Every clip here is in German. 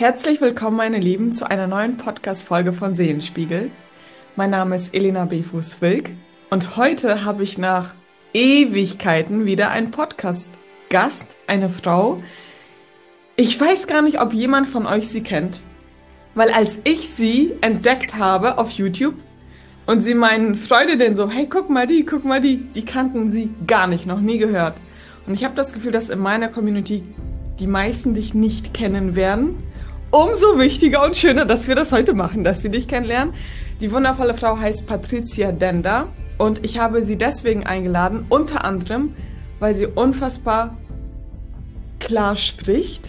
Herzlich willkommen, meine Lieben, zu einer neuen Podcast-Folge von Seelenspiegel. Mein Name ist Elena Befus-Wilk und heute habe ich nach Ewigkeiten wieder einen Podcast-Gast, eine Frau. Ich weiß gar nicht, ob jemand von euch sie kennt, weil als ich sie entdeckt habe auf YouTube und sie meinen Freundinnen so, hey, guck mal die kannten sie gar nicht, noch nie gehört. Und ich habe das Gefühl, dass in meiner Community die meisten dich nicht kennen werden. Umso wichtiger und schöner, dass wir das heute machen, dass wir dich kennenlernen. Die wundervolle Frau heißt Patricia Denda und ich habe sie deswegen eingeladen, unter anderem, weil sie unfassbar klar spricht.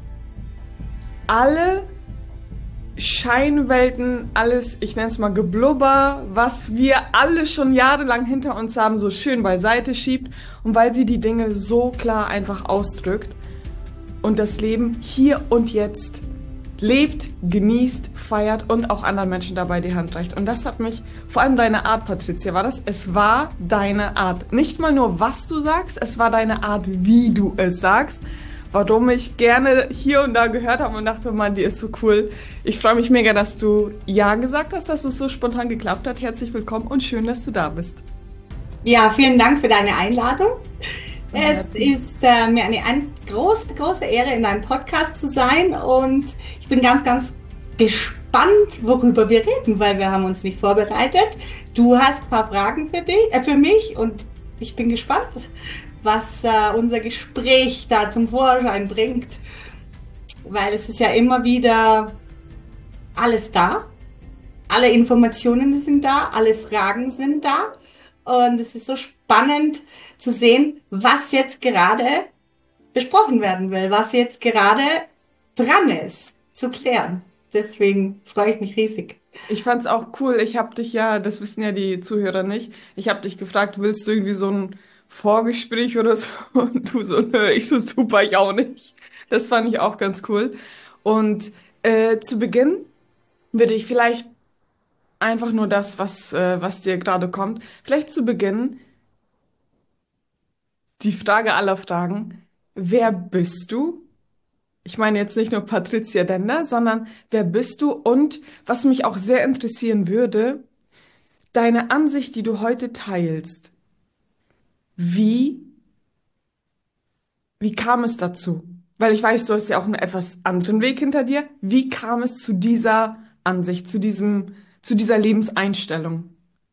Alle Scheinwelten, alles, ich nenne es mal Geblubber, was wir alle schon jahrelang hinter uns haben, so schön beiseite schiebt und weil sie die Dinge so klar einfach ausdrückt und das Leben hier und jetzt lebt, genießt, feiert und auch anderen Menschen dabei die Hand reicht. Und das hat mich, vor allem deine Art, Patricia, war das? Es war deine Art. Nicht mal nur, was du sagst, es war deine Art, wie du es sagst. Warum ich gerne hier und da gehört habe und dachte, Mann, die ist so cool. Ich freue mich mega, dass du Ja gesagt hast, dass es so spontan geklappt hat. Herzlich willkommen und schön, dass du da bist. Ja, vielen Dank für deine Einladung. Es ist mir eine große, große Ehre, in deinem Podcast zu sein und ich bin ganz, ganz gespannt, worüber wir reden, weil wir haben uns nicht vorbereitet. Du hast ein paar Fragen für mich und ich bin gespannt, was unser Gespräch da zum Vorschein bringt, weil es ist ja immer wieder alles da, alle Informationen sind da, alle Fragen sind da. Und es ist so spannend zu sehen, was jetzt gerade besprochen werden will, was jetzt gerade dran ist zu klären. Deswegen freue ich mich riesig. Ich fand's auch cool. Ich habe dich ja, das wissen ja die Zuhörer nicht, ich habe dich gefragt, willst du irgendwie so ein Vorgespräch oder so? Und du so, nö, ich so, super, ich auch nicht. Das fand ich auch ganz cool. Und zu Beginn würde ich vielleicht einfach nur das, was dir gerade kommt, vielleicht zu Beginn die Frage aller Fragen, wer bist du? Ich meine jetzt nicht nur Patricia Dender, sondern wer bist du? Und was mich auch sehr interessieren würde, deine Ansicht, die du heute teilst. Wie, wie kam es dazu? Weil ich weiß, du hast ja auch einen etwas anderen Weg hinter dir. Wie kam es zu dieser Ansicht, zu dieser Lebenseinstellung?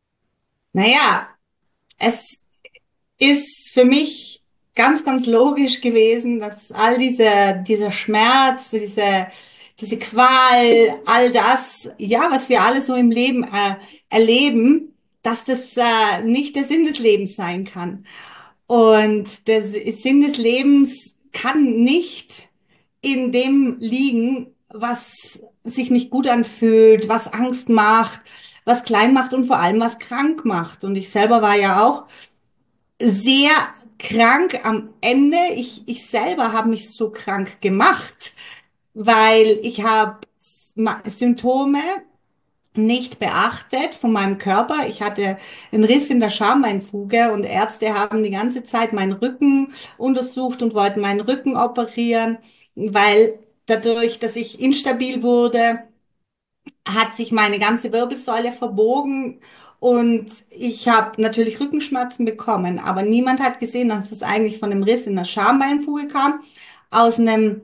Naja, es ist für mich ganz, ganz logisch gewesen, dass all dieser Schmerz, diese Qual, all das, ja, was wir alle so im Leben erleben, dass das nicht der Sinn des Lebens sein kann. Und der Sinn des Lebens kann nicht in dem liegen, was sich nicht gut anfühlt, was Angst macht, was klein macht und vor allem was krank macht. Und ich selber war ja auch sehr krank am Ende. Ich selber habe mich so krank gemacht, weil ich habe Symptome nicht beachtet von meinem Körper. Ich hatte einen Riss in der Schambeinfuge und Ärzte haben die ganze Zeit meinen Rücken untersucht und wollten meinen Rücken operieren, weil dadurch, dass ich instabil wurde, hat sich meine ganze Wirbelsäule verbogen und ich habe natürlich Rückenschmerzen bekommen, aber niemand hat gesehen, dass es eigentlich von einem Riss in der Schambeinfuge kam, aus einem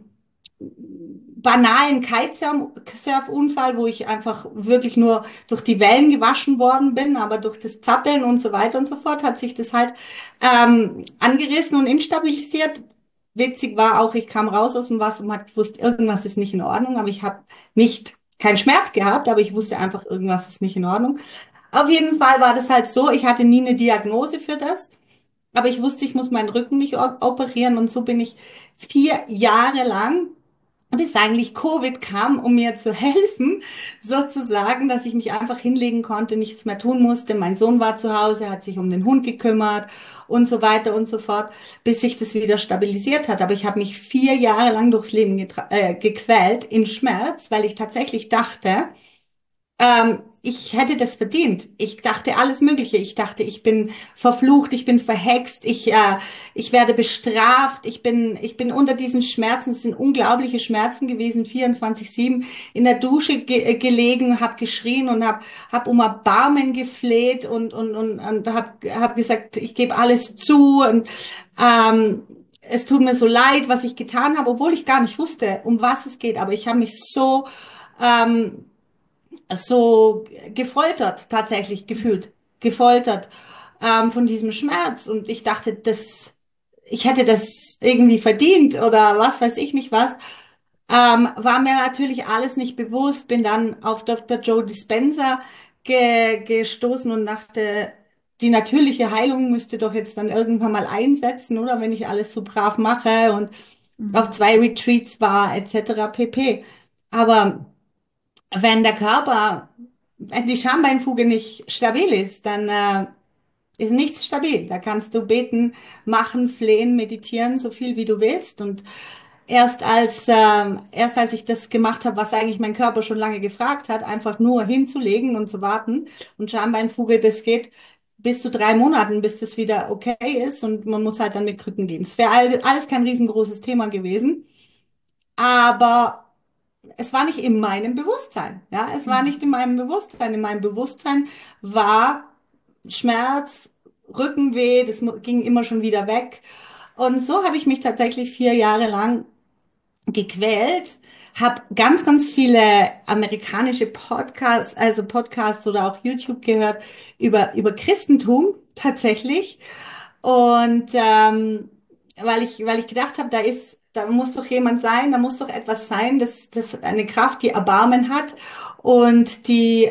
banalen Kitesurf-Unfall, wo ich einfach wirklich nur durch die Wellen gewaschen worden bin, aber durch das Zappeln und so weiter und so fort hat sich das halt angerissen und instabilisiert. Witzig war auch, ich kam raus aus dem Wasser und habe gewusst, irgendwas ist nicht in Ordnung, aber ich habe nicht keinen Schmerz gehabt, aber ich wusste einfach, irgendwas ist nicht in Ordnung. Auf jeden Fall war das halt so, ich hatte nie eine Diagnose für das, aber ich wusste, ich muss meinen Rücken nicht operieren und so bin ich 4 Jahre lang, bis eigentlich Covid kam, um mir zu helfen, sozusagen, dass ich mich einfach hinlegen konnte, nichts mehr tun musste. Mein Sohn war zu Hause, hat sich um den Hund gekümmert und so weiter und so fort, bis sich das wieder stabilisiert hat. Aber ich habe mich 4 Jahre lang durchs Leben gequält in Schmerz, weil ich tatsächlich dachte, ich hätte das verdient. Ich dachte alles Mögliche. Ich dachte, ich bin verflucht, ich bin verhext, ich werde bestraft, ich bin unter diesen Schmerzen. Es sind unglaubliche Schmerzen gewesen, 24/7 in der Dusche gelegen, habe geschrien und hab um Erbarmen gefleht und hab gesagt, ich gebe alles zu und es tut mir so leid, was ich getan habe, obwohl ich gar nicht wusste, um was es geht. Aber ich habe mich ähm, so gefoltert, tatsächlich gefühlt, gefoltert von diesem Schmerz. Und ich dachte, ich hätte das irgendwie verdient oder was weiß ich nicht was. War mir natürlich alles nicht bewusst, bin dann auf Dr. Joe Dispenza gestoßen und dachte, die natürliche Heilung müsste doch jetzt dann irgendwann mal einsetzen, oder wenn ich alles so brav mache und auf Mhm. 2 Retreats war, etc. pp. Aber wenn der Körper, wenn die Schambeinfuge nicht stabil ist, dann ist nichts stabil. Da kannst du beten, machen, flehen, meditieren, so viel wie du willst. Und erst als ich das gemacht habe, was eigentlich mein Körper schon lange gefragt hat, einfach nur hinzulegen und zu warten. Und Schambeinfuge, das geht bis zu 3 Monaten, bis das wieder okay ist. Und man muss halt dann mit Krücken gehen. Es wäre alles kein riesengroßes Thema gewesen. Aber es war nicht in meinem Bewusstsein. Ja, es war nicht in Mhm. meinem Bewusstsein. In meinem Bewusstsein war Schmerz, Rückenweh, das ging immer schon wieder weg. Und so habe ich mich tatsächlich 4 Jahre lang gequält, habe ganz viele amerikanische Podcasts, also Podcasts oder auch YouTube gehört über Christentum tatsächlich. Und weil ich gedacht habe, da muss doch jemand sein, da muss doch etwas sein, das eine Kraft, die Erbarmen hat und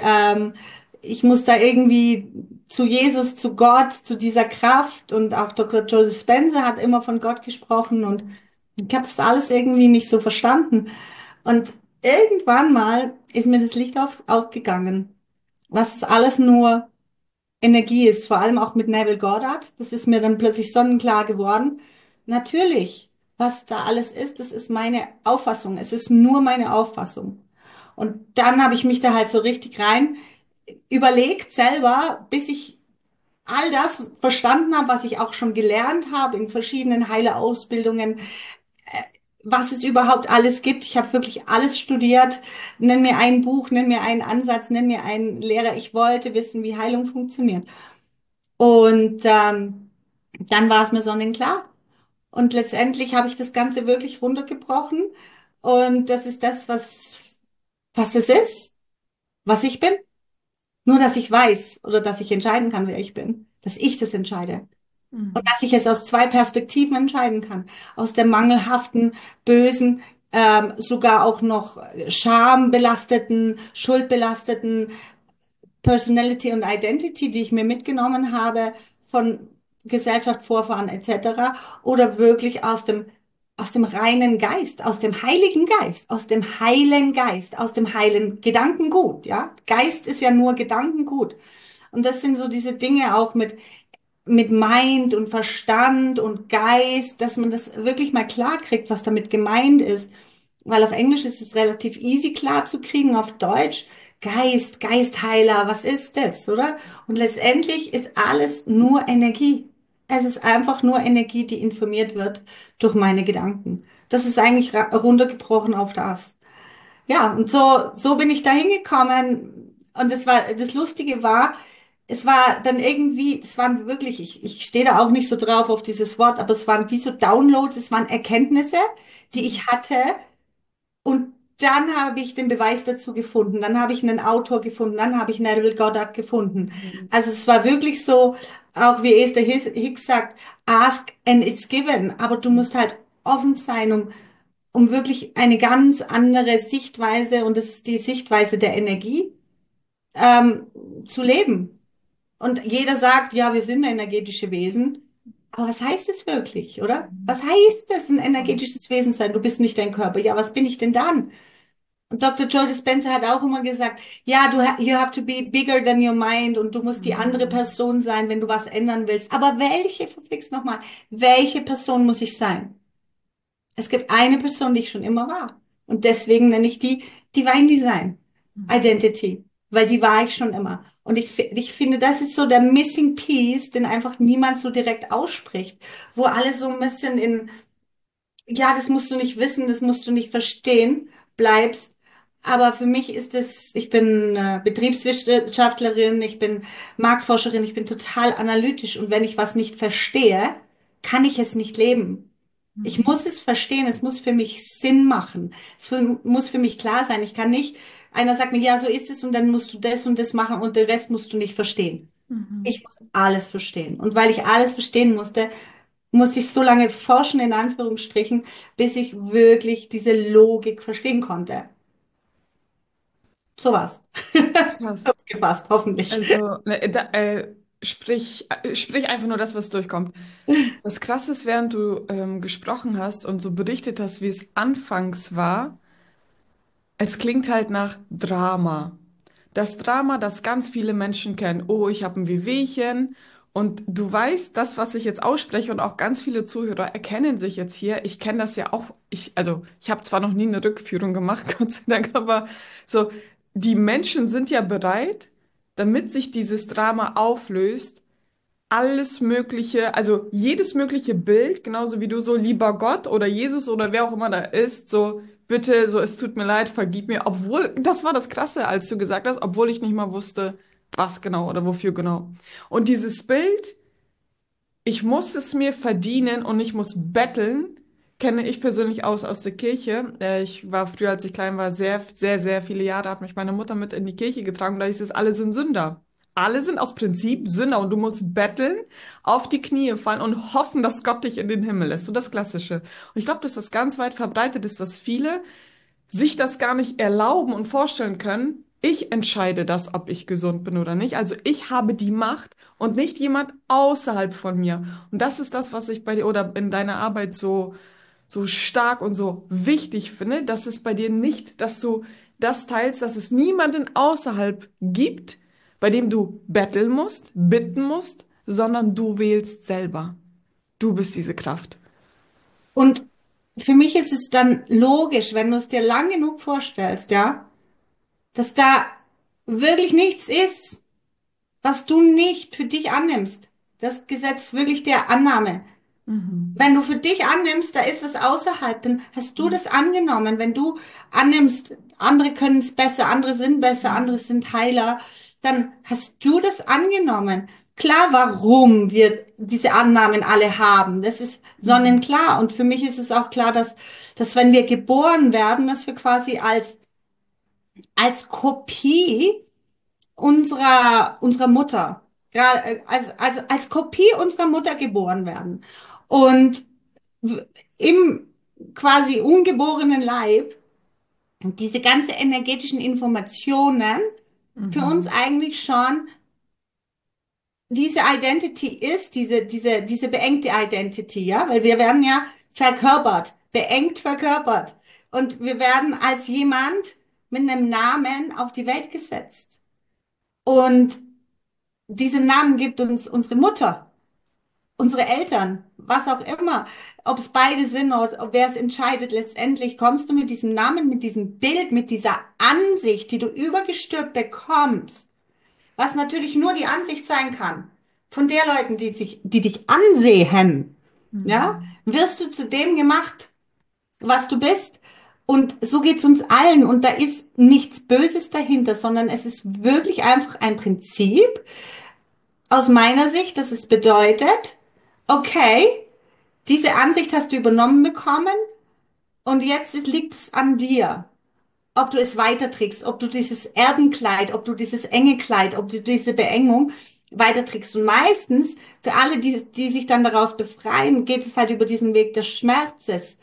ich muss da irgendwie zu Jesus, zu Gott, zu dieser Kraft und auch Dr. Joseph Spencer hat immer von Gott gesprochen und ich habe das alles irgendwie nicht so verstanden. Und irgendwann mal ist mir das Licht aufgegangen, was es alles nur Energie ist, vor allem auch mit Neville Goddard. Das ist mir dann plötzlich sonnenklar geworden. Natürlich, was da alles ist, das ist meine Auffassung. Es ist nur meine Auffassung. Und dann habe ich mich da halt so richtig rein überlegt selber, bis ich all das verstanden habe, was ich auch schon gelernt habe in verschiedenen Heilerausbildungen, was es überhaupt alles gibt. Ich habe wirklich alles studiert. Nenn mir ein Buch, nenn mir einen Ansatz, nenn mir einen Lehrer. Ich wollte wissen, wie Heilung funktioniert. Und dann war es mir sonnenklar. Und letztendlich habe ich das Ganze wirklich runtergebrochen. Und das ist das, was es ist, was ich bin. Nur, dass ich weiß oder dass ich entscheiden kann, wer ich bin. Dass ich das entscheide. Und Mhm. dass ich es aus 2 Perspektiven entscheiden kann. Aus der mangelhaften, bösen, sogar auch noch schambelasteten, schuldbelasteten Personality und Identity, die ich mir mitgenommen habe von Gesellschaft, Vorfahren etc. Oder wirklich aus dem reinen Geist, aus dem Heiligen Geist, aus dem heilen Geist, aus dem heilen Gedankengut, ja? Geist ist ja nur Gedankengut. Und das sind so diese Dinge auch mit Mind und Verstand und Geist, dass man das wirklich mal klar kriegt, was damit gemeint ist. Weil auf Englisch ist es relativ easy klar zu kriegen, auf Deutsch Geist, Geistheiler, was ist das, oder? Und letztendlich ist alles nur Energie. Es ist einfach nur Energie, die informiert wird durch meine Gedanken. Das ist eigentlich runtergebrochen auf das. Ja, und so bin ich da hingekommen. Und das Lustige war, es war dann irgendwie, es waren wirklich, ich stehe da auch nicht so drauf auf dieses Wort, aber es waren wie so Downloads, es waren Erkenntnisse, die Mhm. ich hatte. Und dann habe ich den Beweis dazu gefunden. Dann habe ich einen Autor gefunden. Dann habe ich Neville Goddard gefunden. Mhm. Also es war wirklich so, auch wie Esther Hicks sagt, ask and it's given. Aber du musst halt offen sein, um wirklich eine ganz andere Sichtweise, und das ist die Sichtweise der Energie, ähm, zu leben. Und jeder sagt, ja, wir sind energetische Wesen. Aber was heißt es wirklich, oder? Mhm. Was heißt es, ein energetisches Wesen zu sein? Du bist nicht dein Körper. Ja, was bin ich denn dann? Und Dr. Joe Dispenza hat auch immer gesagt, ja, you have to be bigger than your mind und du musst die andere Mhm. Person sein, wenn du was ändern willst. Aber verflixt nochmal, welche Person muss ich sein? Es gibt eine Person, die ich schon immer war. Und deswegen nenne ich die Divine Design Mhm. Identity. weil die war ich schon immer. Und ich finde, das ist so der Missing Piece, den einfach niemand so direkt ausspricht, wo alle so ein bisschen in, ja, das musst du nicht wissen, das musst du nicht verstehen, bleibst. Aber für mich ist es, ich bin Betriebswissenschaftlerin, ich bin Marktforscherin, ich bin total analytisch und wenn ich was nicht verstehe, kann ich es nicht leben. Ich Mhm. muss es verstehen, es muss für mich Sinn machen. Muss für mich klar sein. Ich kann nicht, einer sagt mir, ja, so ist es und dann musst du das und das machen und den Rest musst du nicht verstehen. Mhm. Ich muss alles verstehen. Und weil ich alles verstehen musste, muss ich so lange forschen, in Anführungsstrichen, bis ich wirklich diese Logik verstehen konnte. So was. Krass. Kurz gefasst, hoffentlich. Also, sprich einfach nur das, was durchkommt. Das Krasse ist, während du gesprochen hast und so berichtet hast, wie es anfangs war, es klingt halt nach Drama. Das Drama, das ganz viele Menschen kennen. Oh, ich habe ein Wehwehchen. Und du weißt, das, was ich jetzt ausspreche und auch ganz viele Zuhörer erkennen sich jetzt hier. Ich kenne das ja auch. Ich habe zwar noch nie eine Rückführung gemacht, Gott sei Dank, aber so, die Menschen sind ja bereit, damit sich dieses Drama auflöst, alles Mögliche, also jedes mögliche Bild, genauso wie du so lieber Gott oder Jesus oder wer auch immer da ist, so bitte, so es tut mir leid, vergib mir, obwohl, das war das Krasse, als du gesagt hast, obwohl ich nicht mal wusste, was genau oder wofür genau. Und dieses Bild, ich muss es mir verdienen und ich muss betteln, kenne ich persönlich aus der Kirche. Ich war früher, als ich klein war, sehr viele Jahre, hat mich meine Mutter mit in die Kirche getragen. Da hieß es, alle sind Sünder. Alle sind aus Prinzip Sünder und du musst betteln, auf die Knie fallen und hoffen, dass Gott dich in den Himmel lässt. So das Klassische. Und ich glaube, dass das ganz weit verbreitet ist, dass viele sich das gar nicht erlauben und vorstellen können, ich entscheide das, ob ich gesund bin oder nicht. Also ich habe die Macht und nicht jemand außerhalb von mir. Und das ist das, was ich bei dir oder in deiner Arbeit so stark und so wichtig finde, dass es bei dir nicht, dass du das teilst, dass es niemanden außerhalb gibt, bei dem du betteln musst, bitten musst, sondern du wählst selber. Du bist diese Kraft. Und für mich ist es dann logisch, wenn du es dir lang genug vorstellst, ja, dass da wirklich nichts ist, was du nicht für dich annimmst. Das Gesetz wirklich der Annahme. Mhm. Wenn du für dich annimmst, da ist was außerhalb, dann hast du das angenommen. Wenn du annimmst, andere können es besser, andere sind besser, andere sind Heiler, dann hast du das angenommen. Klar, warum wir diese Annahmen alle haben, das ist Mhm. sonnenklar. Und für mich ist es auch klar, dass wenn wir geboren werden, dass wir quasi als Kopie unserer Mutter, gerade als Kopie unserer Mutter geboren werden. Und im quasi ungeborenen Leib diese ganze energetischen Informationen für uns Mhm. eigentlich schon diese Identity ist, diese beengte Identity, ja, weil wir werden ja verkörpert, beengt verkörpert. Und wir werden als jemand mit einem Namen auf die Welt gesetzt. Und diesen Namen gibt uns unsere Mutter, unsere Eltern, was auch immer. Ob es beide sind oder ob wer es entscheidet, letztendlich kommst du mit diesem Namen, mit diesem Bild, mit dieser Ansicht, die du übergestülpt bekommst, was natürlich nur die Ansicht sein kann, von der Leuten, die dich ansehen, ja, Mhm. wirst du zu dem gemacht, was du bist. Und so geht's uns allen. Und da ist nichts Böses dahinter, sondern es ist wirklich einfach ein Prinzip, aus meiner Sicht, dass es bedeutet, okay, diese Ansicht hast du übernommen bekommen und liegt es an dir, ob du es weiterträgst, ob du dieses Erdenkleid, ob du dieses enge Kleid, ob du diese Beengung weiterträgst. Und meistens, für alle, die sich dann daraus befreien, geht es halt über diesen Weg des Schmerzes,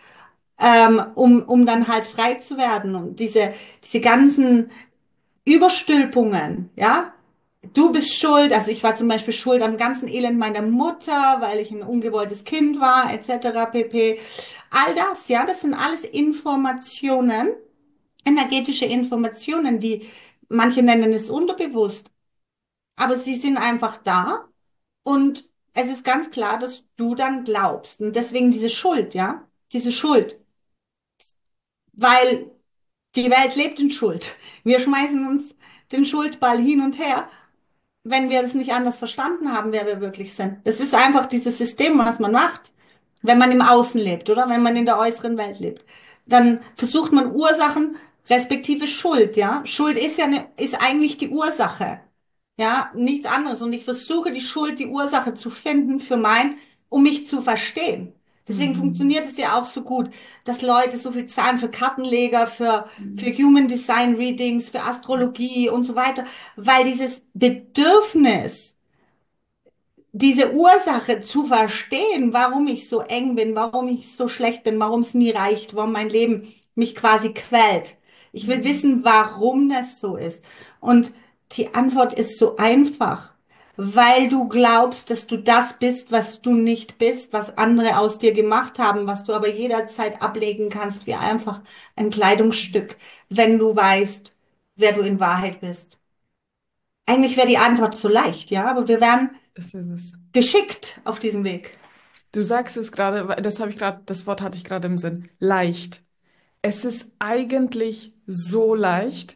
um dann halt frei zu werden. Und diese ganzen Überstülpungen, ja, du bist schuld, also ich war zum Beispiel schuld am ganzen Elend meiner Mutter, weil ich ein ungewolltes Kind war, etc. pp. All das, ja, das sind alles Informationen, energetische Informationen, die manche nennen es unterbewusst, aber sie sind einfach da und es ist ganz klar, dass du dann glaubst. Und deswegen diese Schuld, ja, diese Schuld, weil Die Welt lebt in Schuld. Wir schmeißen uns den Schuldball hin und her, wenn wir das nicht anders verstanden haben, wer wir wirklich sind. Es ist einfach dieses System, was man macht, wenn man im Außen lebt, oder? Wenn man in der äußeren Welt lebt. Dann versucht man Ursachen, respektive Schuld, ja? Schuld ist ja ist eigentlich die Ursache. Ja, nichts anderes. Und ich versuche die Schuld, die Ursache zu finden um mich zu verstehen. Deswegen Mhm. funktioniert es ja auch so gut, dass Leute so viel zahlen für Kartenleger, für Human Design Readings, für Astrologie und so weiter, weil dieses Bedürfnis, diese Ursache zu verstehen, warum ich so eng bin, warum ich so schlecht bin, warum es nie reicht, warum mein Leben mich quasi quält. Ich will Mhm. wissen, warum das so ist. Und die Antwort ist so einfach, weil du glaubst, dass du das bist, was du nicht bist, was andere aus dir gemacht haben, was du aber jederzeit ablegen kannst, wie einfach ein Kleidungsstück, wenn du weißt, wer du in Wahrheit bist. Eigentlich wäre die Antwort so leicht, ja, aber wir werden Das ist es. geschickt auf diesem Weg. Du sagst es gerade, das habe ich gerade, das Wort hatte ich gerade im Sinn. Leicht. Es ist eigentlich so leicht.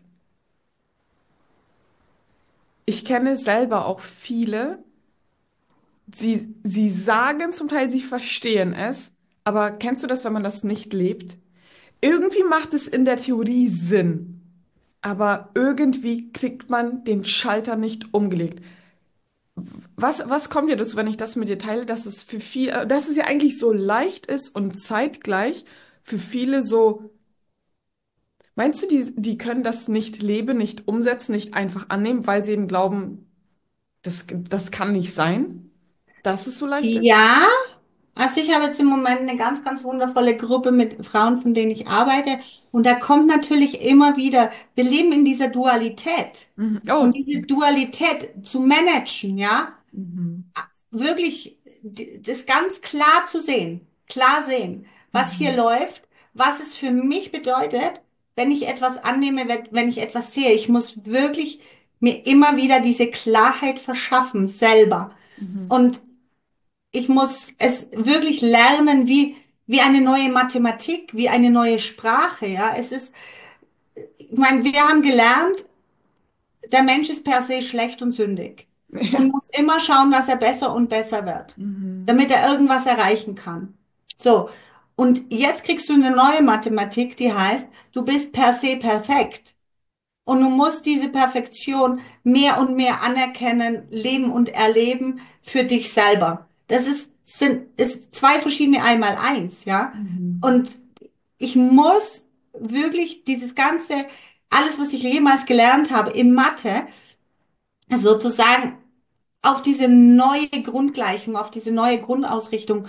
Ich kenne selber auch viele, sie sagen zum Teil, sie verstehen es, aber kennst du das, wenn man das nicht lebt? Irgendwie macht es in der Theorie Sinn, aber irgendwie kriegt man den Schalter nicht umgelegt. Was kommt dir dazu, wenn ich das mit dir teile, dass es für viele, dass es ja eigentlich so leicht ist und zeitgleich für viele so, meinst du, die können das nicht leben, nicht umsetzen, nicht einfach annehmen, weil sie eben glauben, das kann nicht sein, dass es so leicht ist? Ja, also ich habe jetzt im Moment eine ganz, ganz wundervolle Gruppe mit Frauen, von denen ich arbeite. Und da kommt natürlich immer wieder, wir leben in dieser Dualität. Mhm. Und Oh. diese Dualität zu managen, ja, Mhm. wirklich das ganz klar sehen, was hier Mhm. läuft, was es für mich bedeutet, wenn ich etwas annehme, wenn ich etwas sehe. Ich muss wirklich mir immer wieder diese Klarheit verschaffen, selber. Mhm. Und ich muss es wirklich lernen, wie eine neue Mathematik, wie eine neue Sprache, ja. Ich meine, wir haben gelernt, der Mensch ist per se schlecht und sündig und Ja. muss immer schauen, dass er besser und besser wird, Mhm. damit er irgendwas erreichen kann. So. Und jetzt kriegst du eine neue Mathematik, die heißt, du bist per se perfekt. Und du musst diese Perfektion mehr und mehr anerkennen, leben und erleben für dich selber. Ist zwei verschiedene Einmaleins, ja. Mhm. Und ich muss wirklich alles, was ich jemals gelernt habe in Mathe, sozusagen auf diese neue Grundgleichung, auf diese neue Grundausrichtung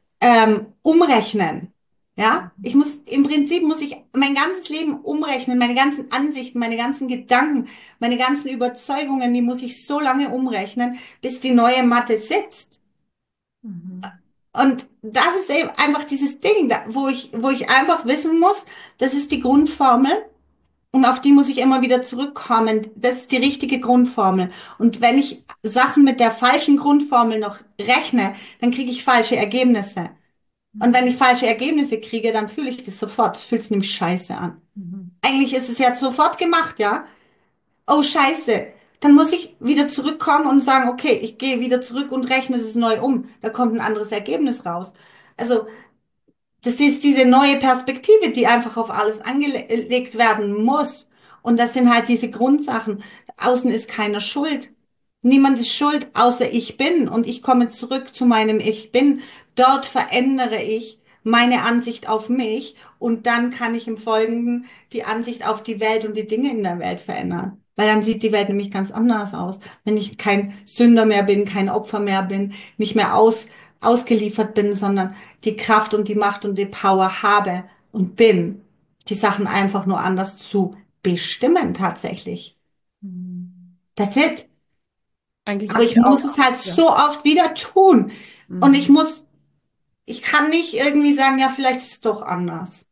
umrechnen. Ja, im Prinzip muss ich mein ganzes Leben umrechnen, meine ganzen Ansichten, meine ganzen Gedanken, meine ganzen Überzeugungen, die muss ich so lange umrechnen, bis die neue Mathe sitzt. Mhm. Und das ist eben einfach dieses Ding, wo ich einfach wissen muss, das ist die Grundformel und auf die muss ich immer wieder zurückkommen. Das ist die richtige Grundformel. Und wenn ich Sachen mit der falschen Grundformel noch rechne, dann kriege ich falsche Ergebnisse. Und wenn ich falsche Ergebnisse kriege, dann fühle ich das sofort. Es fühlt sich nämlich scheiße an. Mhm. Eigentlich ist es ja sofort gemacht, ja? Oh, scheiße. Dann muss ich wieder zurückkommen und sagen, okay, ich gehe wieder zurück und rechne es neu um. Da kommt ein anderes Ergebnis raus. Also, das ist diese neue Perspektive, die einfach auf alles angelegt werden muss. Und das sind halt diese Grundsachen. Außen ist keiner schuld. Niemand ist schuld, außer ich bin. Und ich komme zurück zu meinem Ich bin. Dort verändere ich meine Ansicht auf mich. Und dann kann ich im Folgenden die Ansicht auf die Welt und die Dinge in der Welt verändern. Weil dann sieht die Welt nämlich ganz anders aus. Wenn ich kein Sünder mehr bin, kein Opfer mehr bin, nicht mehr ausgeliefert bin, sondern die Kraft und die Macht und die Power habe und bin, die Sachen einfach nur anders zu bestimmen tatsächlich. Mhm. That's it. Eigentlich Aber ist ich ja auch, muss es halt ja. so oft wieder tun. Und Mhm. ich kann nicht irgendwie sagen, ja, vielleicht ist es doch anders.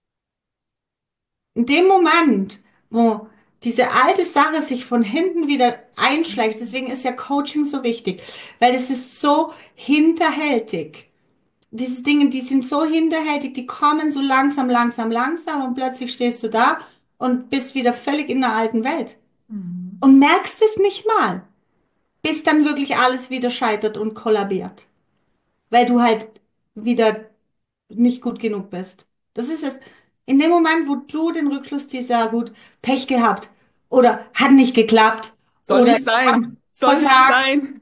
In dem Moment, wo diese alte Sache sich von hinten wieder einschleicht, deswegen ist ja Coaching so wichtig, weil es ist so hinterhältig. Diese Dinge, die sind so hinterhältig, die kommen so langsam, langsam, langsam und plötzlich stehst du da und bist wieder völlig in der alten Welt. Mhm. Und merkst es nicht mal, bis dann wirklich alles wieder scheitert und kollabiert, weil du halt wieder nicht gut genug bist. Das ist es. In dem Moment, wo du den Rückschluss ziehst, ja gut, Pech gehabt oder hat nicht geklappt Soll oder nicht ich habe sein. Soll nicht versagt, sein.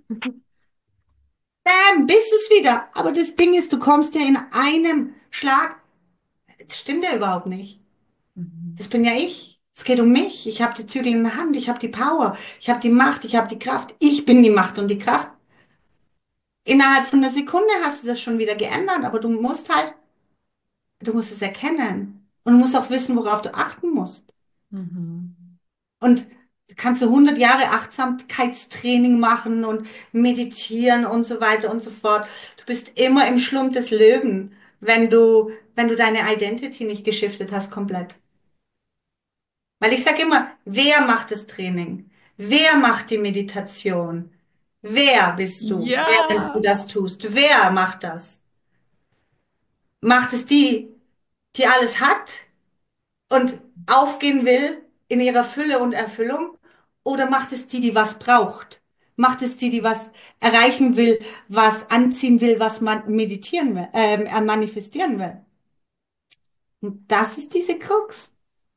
bam, bist es wieder. Aber das Ding ist, du kommst ja in einem Schlag. Das stimmt ja überhaupt nicht. Mhm. Das bin ja ich. Es geht um mich. Ich habe die Zügel in der Hand. Ich habe die Power. Ich habe die Macht. Ich habe die Kraft. Ich bin die Macht und die Kraft. Innerhalb von einer Sekunde hast du das schon wieder geändert, aber du musst es erkennen. Und du musst auch wissen, worauf du achten musst. Mhm. Und du kannst du 100 Jahre Achtsamkeitstraining machen und meditieren und so weiter und so fort. Du bist immer im Schlund des Löwen, wenn du deine Identity nicht geschiftet hast komplett. Weil ich sage immer, wer macht das Training? Wer macht die Meditation? Wer bist du, während du Ja. das tust? Wer macht das? Macht es die, die alles hat und aufgehen will in ihrer Fülle und Erfüllung? Oder macht es die, die was braucht? Macht es die, die was erreichen will, was anziehen will, was man meditieren will, manifestieren will? Und das ist diese Krux.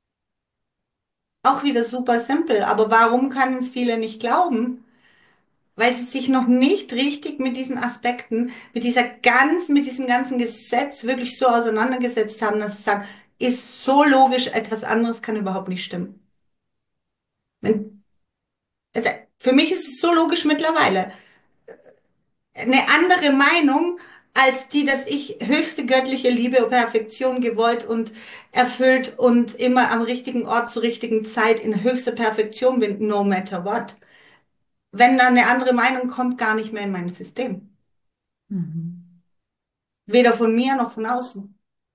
Auch wieder super simpel. Aber warum können es viele nicht glauben? Weil sie sich noch nicht richtig mit diesen Aspekten, mit diesem ganzen Gesetz wirklich so auseinandergesetzt haben, dass sie sagen, ist so logisch, etwas anderes kann überhaupt nicht stimmen. Wenn, also für mich ist es so logisch mittlerweile. Eine andere Meinung als die, dass ich höchste göttliche Liebe und Perfektion gewollt und erfüllt und immer am richtigen Ort zur richtigen Zeit in höchster Perfektion bin, no matter what. Wenn dann eine andere Meinung kommt, gar nicht mehr in mein System. Mhm. Weder von mir noch von außen.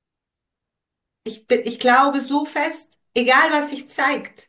Ich glaube so fest, egal was sich zeigt,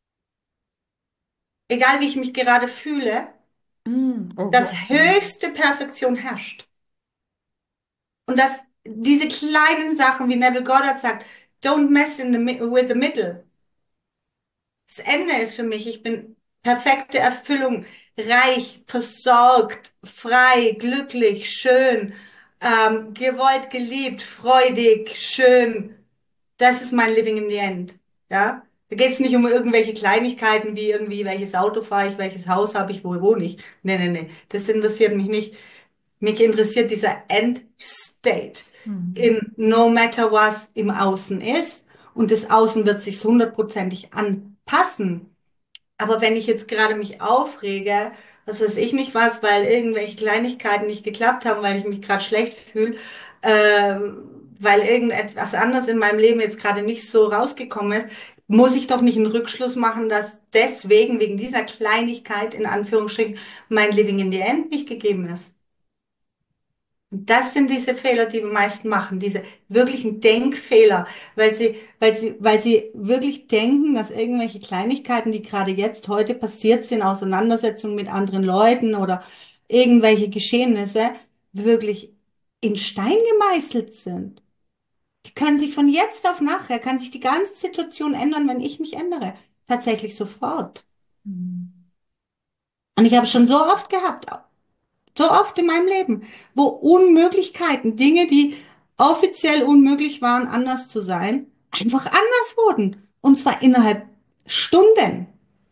egal wie ich mich gerade fühle, Mhm. Oh dass Gott. höchste Perfektion herrscht. Und dass diese kleinen Sachen, wie Neville Goddard sagt, don't mess with the middle. Das Ende ist für mich, ich bin perfekte Erfüllung, reich, versorgt, frei, glücklich, schön, gewollt, geliebt, freudig, schön. Das ist mein Living in the End. Ja? Da geht es nicht um irgendwelche Kleinigkeiten wie irgendwie, welches Auto fahre ich, welches Haus habe ich, wo wohne ich. Nee, nee, nee. Das interessiert mich nicht. Mich interessiert dieser End State Mhm. in no matter was im Außen ist. Und das Außen wird sich hundertprozentig anpassen. Aber wenn ich jetzt gerade mich aufrege, was weiß ich nicht was, weil irgendwelche Kleinigkeiten nicht geklappt haben, weil ich mich gerade schlecht fühle, weil irgendetwas anderes in meinem Leben jetzt gerade nicht so rausgekommen ist, muss ich doch nicht einen Rückschluss machen, dass deswegen, wegen dieser Kleinigkeit, in Anführungsstrichen, mein Living in the End nicht gegeben ist. Und das sind diese Fehler, die wir meisten machen, diese wirklichen Denkfehler, weil sie wirklich denken, dass irgendwelche Kleinigkeiten, die gerade jetzt heute passiert sind, Auseinandersetzungen mit anderen Leuten oder irgendwelche Geschehnisse, wirklich in Stein gemeißelt sind. Die können sich von jetzt auf nachher, kann sich die ganze Situation ändern, wenn ich mich ändere. Tatsächlich sofort. Mhm. Und ich habe es schon so oft gehabt, so oft in meinem Leben, wo Unmöglichkeiten, Dinge, die offiziell unmöglich waren, anders zu sein, einfach anders wurden. Und zwar innerhalb Stunden.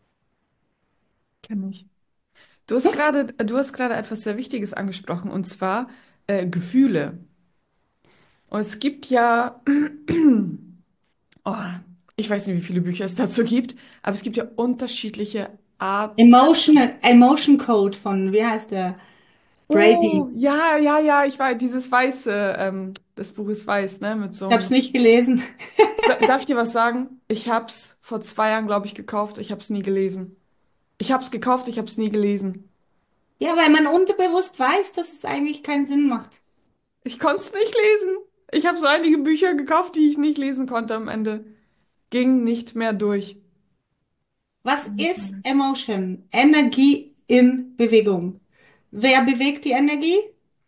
Kenn ich. Du hast gerade etwas sehr Wichtiges angesprochen, und zwar Gefühle. Und es gibt ja, oh, ich weiß nicht, wie viele Bücher es dazu gibt, aber es gibt ja unterschiedliche Arten. Emotion Code von, wie heißt der? Brady. Oh, ja, ja, ja, ich weiß, dieses Weiße, das Buch ist weiß, ne, mit so Ich habe es einem. nicht gelesen. Darf ich dir was sagen? Ich hab's vor 2 Jahren, glaube ich, gekauft. Ich hab's nie gelesen. Ich hab's gekauft, ich hab's nie gelesen. Ja, weil man unterbewusst weiß, dass es eigentlich keinen Sinn macht. Ich konnte es nicht lesen. Ich habe so einige Bücher gekauft, die ich nicht lesen konnte am Ende. Ging nicht mehr durch. Was Ging nicht mehr ist durch. Emotion? Energie in Bewegung. Wer bewegt die Energie?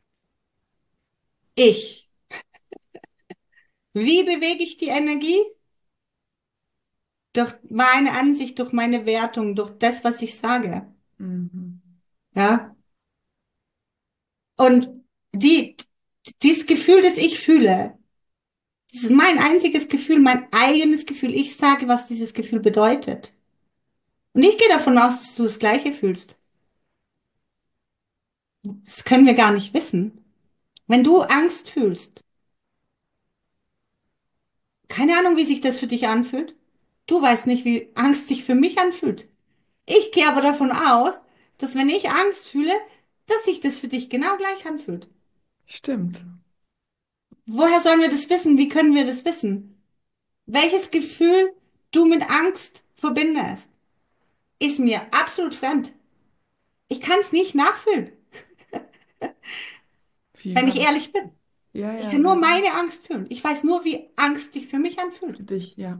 Ich. Wie bewege ich die Energie? durch meine Ansicht, durch meine Wertung, durch das, was ich sage. Mhm. Ja. Und die, dieses Gefühl, das ich fühle, das ist mein einziges Gefühl, mein eigenes Gefühl. Ich sage, was dieses Gefühl bedeutet. Und ich gehe davon aus, dass du das Gleiche fühlst. Das können wir gar nicht wissen. Wenn du Angst fühlst, keine Ahnung, wie sich das für dich anfühlt. Du weißt nicht, wie Angst sich für mich anfühlt. Ich gehe aber davon aus, dass wenn ich Angst fühle, dass sich das für dich genau gleich anfühlt. Stimmt. Woher sollen wir das wissen? Wie können wir das wissen? Welches Gefühl du mit Angst verbindest, ist mir absolut fremd. Ich kann es nicht nachfühlen, Wie wenn war ich das? ehrlich bin. Ja, Ich ja, kann nur meine Angst fühlen. Ich weiß nur, wie Angst sich für mich anfühlt. für dich, ja.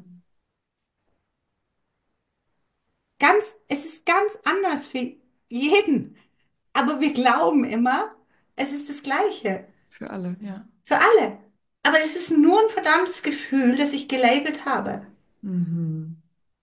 Es ist ganz anders für jeden. Aber wir glauben immer, es ist das Gleiche. Für alle, ja. Für alle. Aber es ist nur ein verdammtes Gefühl, das ich gelabelt habe. Mhm.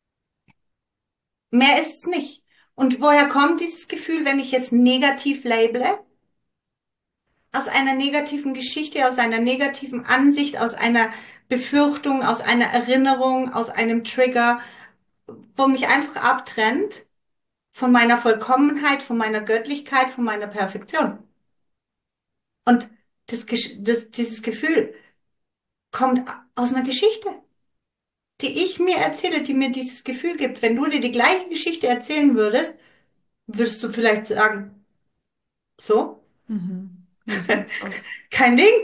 Mehr ist es nicht. Und woher kommt dieses Gefühl, wenn ich es negativ labele? Aus einer negativen Geschichte, aus einer negativen Ansicht, aus einer Befürchtung, aus einer Erinnerung, aus einem Trigger, wo mich einfach abtrennt von meiner Vollkommenheit, von meiner Göttlichkeit, von meiner Perfektion. Und dieses Gefühl kommt aus einer Geschichte, die ich mir erzähle, die mir dieses Gefühl gibt. Wenn du dir die gleiche Geschichte erzählen würdest, würdest du vielleicht sagen, so, Mhm. Wie sieht's aus? kein Ding,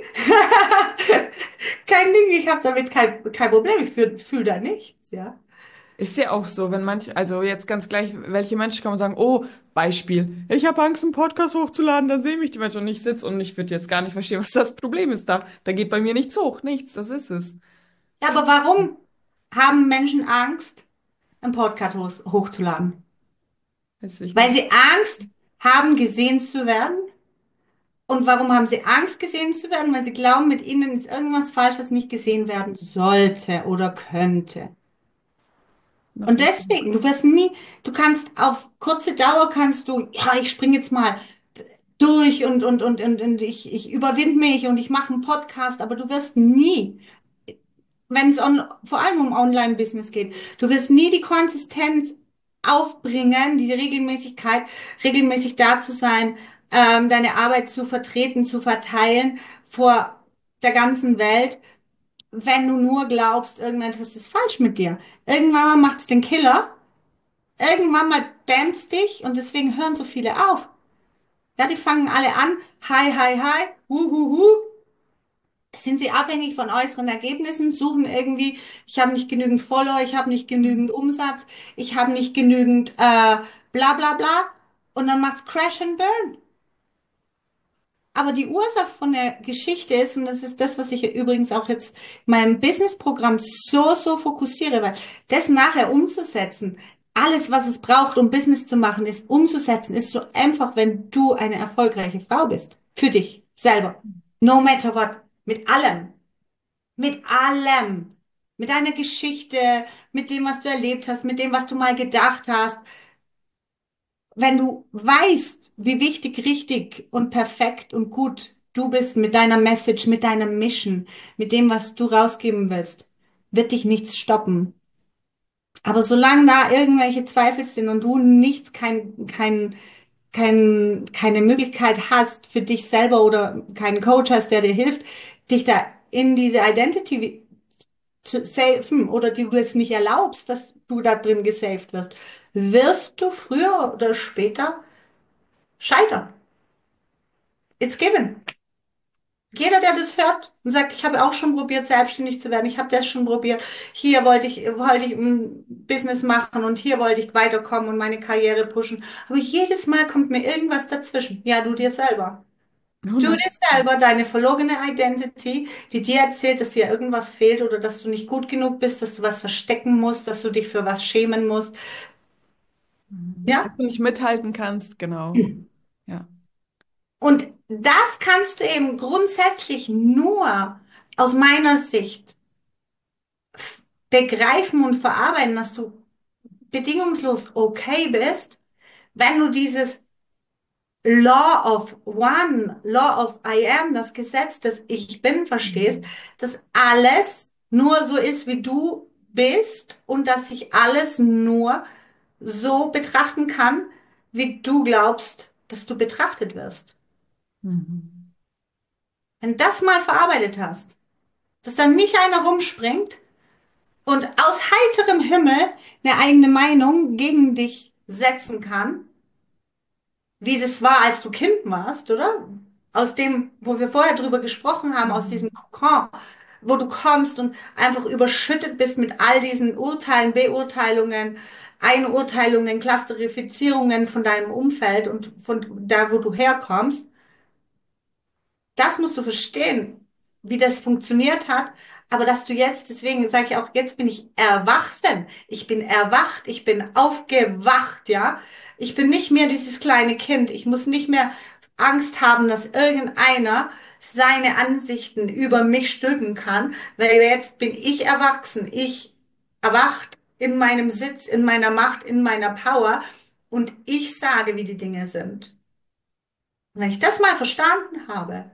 kein Ding, ich habe damit kein Problem, ich fühl da nichts, ja. Ist ja auch so, wenn manche, also jetzt ganz gleich, welche Menschen kommen und sagen, oh, Beispiel, ich habe Angst, einen Podcast hochzuladen, dann sehen mich die Menschen und ich sitze und ich würde jetzt gar nicht verstehen, was das Problem ist da. Da geht bei mir nichts hoch, nichts, das ist es. Ja, aber warum haben Menschen Angst, einen Podcast hochzuladen? Weiß ich Weil nicht. sie Angst haben, gesehen zu werden. Und warum haben sie Angst, gesehen zu werden? Weil sie glauben, mit ihnen ist irgendwas falsch, was nicht gesehen werden sollte oder könnte. Noch Und nicht. deswegen, du kannst auf kurze Dauer kannst du, ja, ich springe jetzt mal durch und ich überwinde mich und ich mache einen Podcast, aber du wirst nie, wenn vor allem um Online-Business geht, du wirst nie die Konsistenz aufbringen, diese Regelmäßigkeit, regelmäßig da zu sein, deine Arbeit zu vertreten, zu verteilen vor der ganzen Welt, wenn du nur glaubst, irgendetwas ist falsch mit dir. Irgendwann mal macht's den Killer. Irgendwann mal dämmt's dich und deswegen hören so viele auf. Ja, die fangen alle an. Hi, hi, hi. Hu, hu, hu. Sind sie abhängig von äußeren Ergebnissen, suchen irgendwie, ich habe nicht genügend Follower, ich habe nicht genügend Umsatz, ich habe nicht genügend bla bla bla. Und dann macht's Crash and Burn. Aber die Ursache von der Geschichte ist, und das ist das, was ich übrigens auch jetzt in meinem Businessprogramm so fokussiere, weil das nachher umzusetzen, alles, was es braucht, um Business zu machen, ist umzusetzen, ist so einfach, wenn du eine erfolgreiche Frau bist. Für dich selber. No matter what. Mit allem. Mit allem. Mit deiner Geschichte, mit dem, was du erlebt hast, mit dem, was du mal gedacht hast. Wenn du weißt, wie wichtig, richtig und perfekt und gut du bist mit deiner Message, mit deiner Mission, mit dem, was du rausgeben willst, wird dich nichts stoppen. Aber solange da irgendwelche Zweifel sind und du keine Möglichkeit hast für dich selber oder keinen Coach hast, der dir hilft, dich da in diese Identity zu safen oder die du es nicht erlaubst, dass du da drin gesaved wirst, wirst du früher oder später scheitern. It's given. Jeder, der das hört und sagt, ich habe auch schon probiert, selbstständig zu werden, ich habe das schon probiert, hier wollte ich ein Business machen und hier wollte ich weiterkommen und meine Karriere pushen. Aber jedes Mal kommt mir irgendwas dazwischen. Ja, du dir selber. Du 100. dir selber, deine verlogene Identity, die dir erzählt, dass dir irgendwas fehlt oder dass du nicht gut genug bist, dass du was verstecken musst, dass du dich für was schämen musst. Dass Ja? du nicht mithalten kannst, genau. Ja. Und das kannst du eben grundsätzlich nur aus meiner Sicht begreifen und verarbeiten, dass du bedingungslos okay bist, wenn du dieses Law of One, Law of I Am, das Gesetz des Ich Bin verstehst, Mhm. dass alles nur so ist, wie du bist und dass sich alles nur so betrachten kann, wie du glaubst, dass du betrachtet wirst. Mhm. Wenn du das mal verarbeitet hast, dass dann nicht einer rumspringt und aus heiterem Himmel eine eigene Meinung gegen dich setzen kann, wie das war, als du Kind warst, oder? Aus dem, wo wir vorher drüber gesprochen haben, aus diesem Mhm. Kokon, wo du kommst und einfach überschüttet bist mit all diesen Urteilen, Beurteilungen, Einurteilungen, Klassifizierungen von deinem Umfeld und von da, wo du herkommst. Das musst du verstehen, wie das funktioniert hat, aber dass du jetzt, deswegen sage ich auch, jetzt bin ich erwachsen. Ich bin erwacht, ich bin aufgewacht, ja. Ich bin nicht mehr dieses kleine Kind. Ich muss nicht mehr Angst haben, dass irgendeiner seine Ansichten über mich stülpen kann, weil jetzt bin ich erwachsen. Ich erwacht in meinem Sitz, in meiner Macht, in meiner Power und ich sage, wie die Dinge sind. Und wenn ich das mal verstanden habe,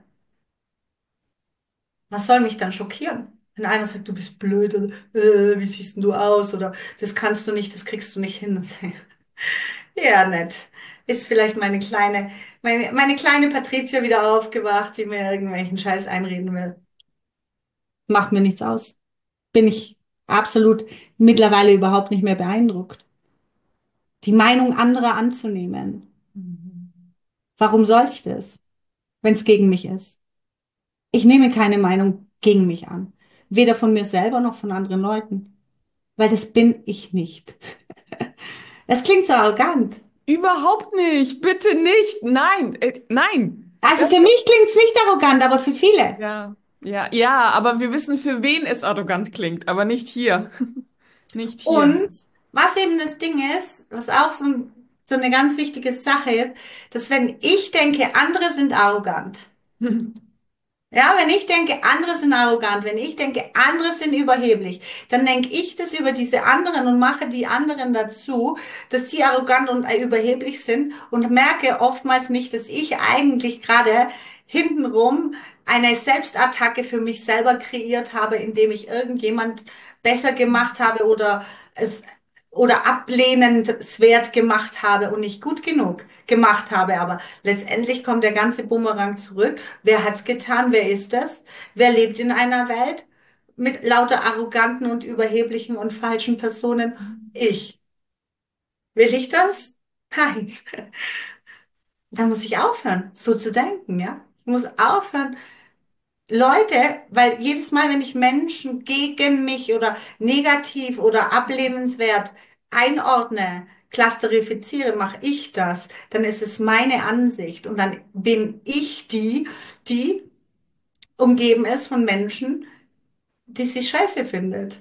was soll mich dann schockieren? Wenn einer sagt, du bist blöd oder wie siehst denn du aus oder das kannst du nicht, das kriegst du nicht hin. Das, ja, nett. Ist vielleicht meine kleine Patricia wieder aufgewacht, die mir irgendwelchen Scheiß einreden will. Macht mir nichts aus. Bin ich absolut mittlerweile überhaupt nicht mehr beeindruckt. Die Meinung anderer anzunehmen. Mhm. Warum sollte ich das, wenn es gegen mich ist? Ich nehme keine Meinung gegen mich an. Weder von mir selber noch von anderen Leuten. Weil das bin ich nicht. Das klingt so arrogant. Überhaupt nicht. Bitte nicht. Nein. Nein. Also für mich klingt es nicht arrogant, aber für viele. Ja, ja, ja, aber wir wissen, für wen es arrogant klingt, aber nicht hier. Nicht hier. Und was eben das Ding ist, was auch so eine ganz wichtige Sache ist, dass wenn ich denke, andere sind arrogant, ja, wenn ich denke, andere sind arrogant, wenn ich denke, andere sind überheblich, dann denke ich das über diese anderen und mache die anderen dazu, dass sie arrogant und überheblich sind und merke oftmals nicht, dass ich eigentlich gerade hintenrum eine Selbstattacke für mich selber kreiert habe, indem ich irgendjemand besser gemacht habe oder ablehnenswert gemacht habe und nicht gut genug gemacht habe. Aber letztendlich kommt der ganze Bumerang zurück. Wer hat's getan? Wer ist das? Wer lebt in einer Welt mit lauter arroganten und überheblichen und falschen Personen? Ich. Will ich das? Nein. Da muss ich aufhören, so zu denken, ja? Ich muss aufhören, Leute, weil jedes Mal, wenn ich Menschen gegen mich oder negativ oder ablehnenswert einordne, klassifiziere, mache ich das, dann ist es meine Ansicht und dann bin ich die umgeben ist von Menschen, die sie scheiße findet.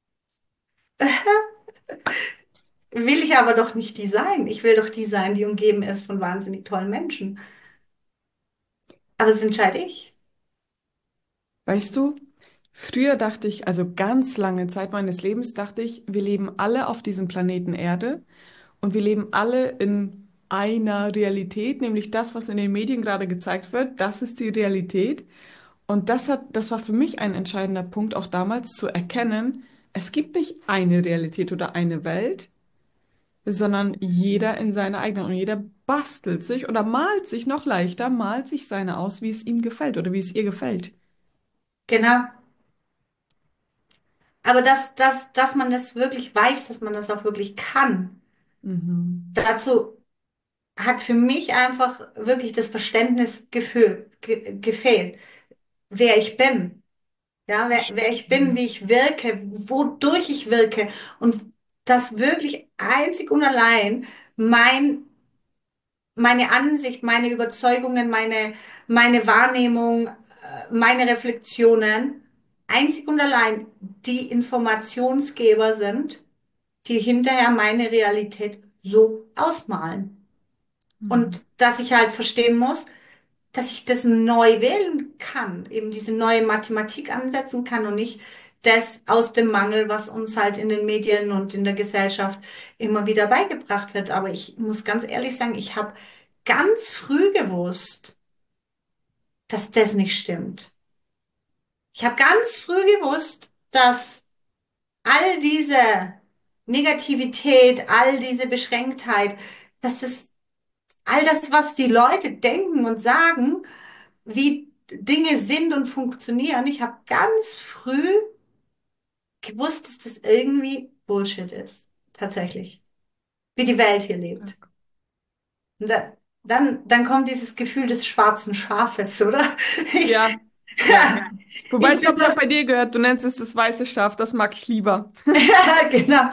Will ich aber doch nicht die sein. Ich will doch die sein, die umgeben ist von wahnsinnig tollen Menschen. Aber das entscheide ich. Weißt du, früher dachte ich, also ganz lange Zeit meines Lebens dachte ich, wir leben alle auf diesem Planeten Erde und wir leben alle in einer Realität, nämlich das, was in den Medien gerade gezeigt wird, das ist die Realität. Und das war für mich ein entscheidender Punkt, auch damals zu erkennen, es gibt nicht eine Realität oder eine Welt, sondern jeder in seiner eigenen und jeder bastelt sich oder malt sich noch leichter, malt sich seine aus, wie es ihm gefällt oder wie es ihr gefällt. Genau. Aber dass man das wirklich weiß, dass man das auch wirklich kann, Mhm. dazu hat für mich einfach wirklich das Verständnisgefühl gefehlt, wer ich bin. Ja, wer ich bin, wie ich wirke, wodurch ich wirke und dass wirklich einzig und allein meine Ansicht, meine Überzeugungen, meine Wahrnehmung, meine Reflexionen einzig und allein die Informationsgeber sind, die hinterher meine Realität so ausmalen. Mhm. Und dass ich halt verstehen muss, dass ich das neu wählen kann, eben diese neue Mathematik ansetzen kann und nicht das aus dem Mangel, was uns halt in den Medien und in der Gesellschaft immer wieder beigebracht wird. Aber ich muss ganz ehrlich sagen, ich habe ganz früh gewusst, dass das nicht stimmt. Ich habe ganz früh gewusst, dass all diese Negativität, all diese Beschränktheit, dass es all das, was die Leute denken und sagen, wie Dinge sind und funktionieren, ich habe ganz früh gewusst, dass das irgendwie Bullshit ist. Tatsächlich. Wie die Welt hier lebt. Und dann kommt dieses Gefühl des schwarzen Schafes, oder? Ich, Ja, ja. Wobei ich ich bin glaube, das das, bei dir gehört. Du nennst es das weiße Schaf. Das mag ich lieber. genau.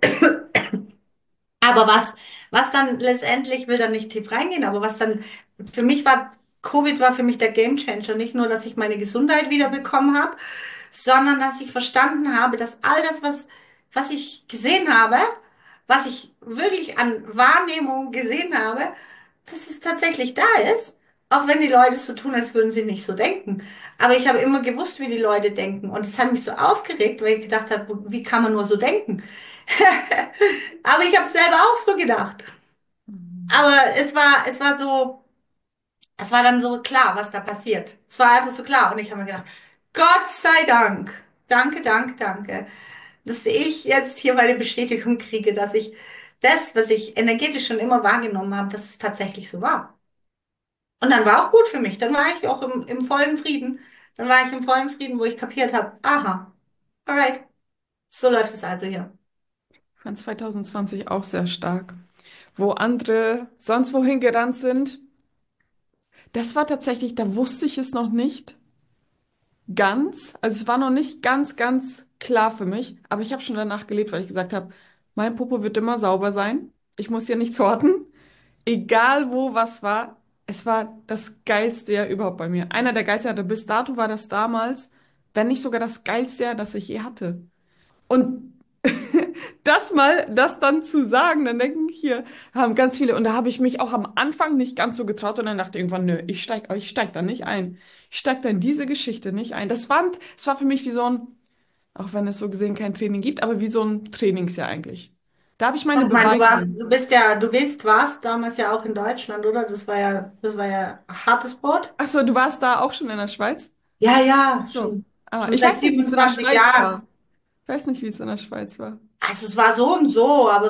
Aber was dann letztendlich, will da nicht tief reingehen, aber was dann für mich war, Covid war für mich der Gamechanger. Nicht nur, dass ich meine Gesundheit wieder bekommen habe, sondern dass ich verstanden habe, dass all das, was ich gesehen habe, was ich wirklich an Wahrnehmung gesehen habe, dass es tatsächlich da ist. Auch wenn die Leute so tun, als würden sie nicht so denken. Aber ich habe immer gewusst, wie die Leute denken. Und es hat mich so aufgeregt, weil ich gedacht habe, wie kann man nur so denken? Aber ich habe selber auch so gedacht. Mhm. Aber es war dann so klar, was da passiert. Es war einfach so klar. Und ich habe mir gedacht, Gott sei Dank, danke, danke, danke, dass ich jetzt hier meine Bestätigung kriege, dass ich das, was ich energetisch schon immer wahrgenommen habe, dass es tatsächlich so war. Und dann war auch gut für mich. Dann war ich auch im vollen Frieden. Dann war ich im vollen Frieden, wo ich kapiert habe, aha, alright, so läuft es also hier. Ich fand 2020 auch sehr stark. Wo andere sonst wohin gerannt sind, das war tatsächlich, da wusste ich es noch nicht ganz. Also es war noch nicht ganz, ganz klar für mich. Aber ich habe schon danach gelebt, weil ich gesagt habe, mein Popo wird immer sauber sein. Ich muss hier nichts horten. Egal wo was war, es war das geilste Jahr überhaupt bei mir. Einer der geilsten Jahre. Bis dato war das damals, wenn nicht sogar das geilste Jahr, das ich je hatte. Und das dann zu sagen, dann denken hier, haben ganz viele, und da habe ich mich auch am Anfang nicht ganz so getraut und dann dachte ich irgendwann, nö, ich steig da nicht ein. Ich steig da in diese Geschichte nicht ein. Es war für mich wie so ein, auch wenn es so gesehen kein Training gibt, aber wie so ein Trainingsjahr eigentlich. Da habe ich meine Und man, Beweise. warst damals ja auch in Deutschland, oder? Das war ja hartes Brot. Ach so, du warst da auch schon in der Schweiz? Ja, ja, So. Ah, schon ich seit weiß nicht, wie es in der 27 Schweiz Jahren. war. Ich weiß nicht, wie es in der Schweiz war. Also es war so und so, aber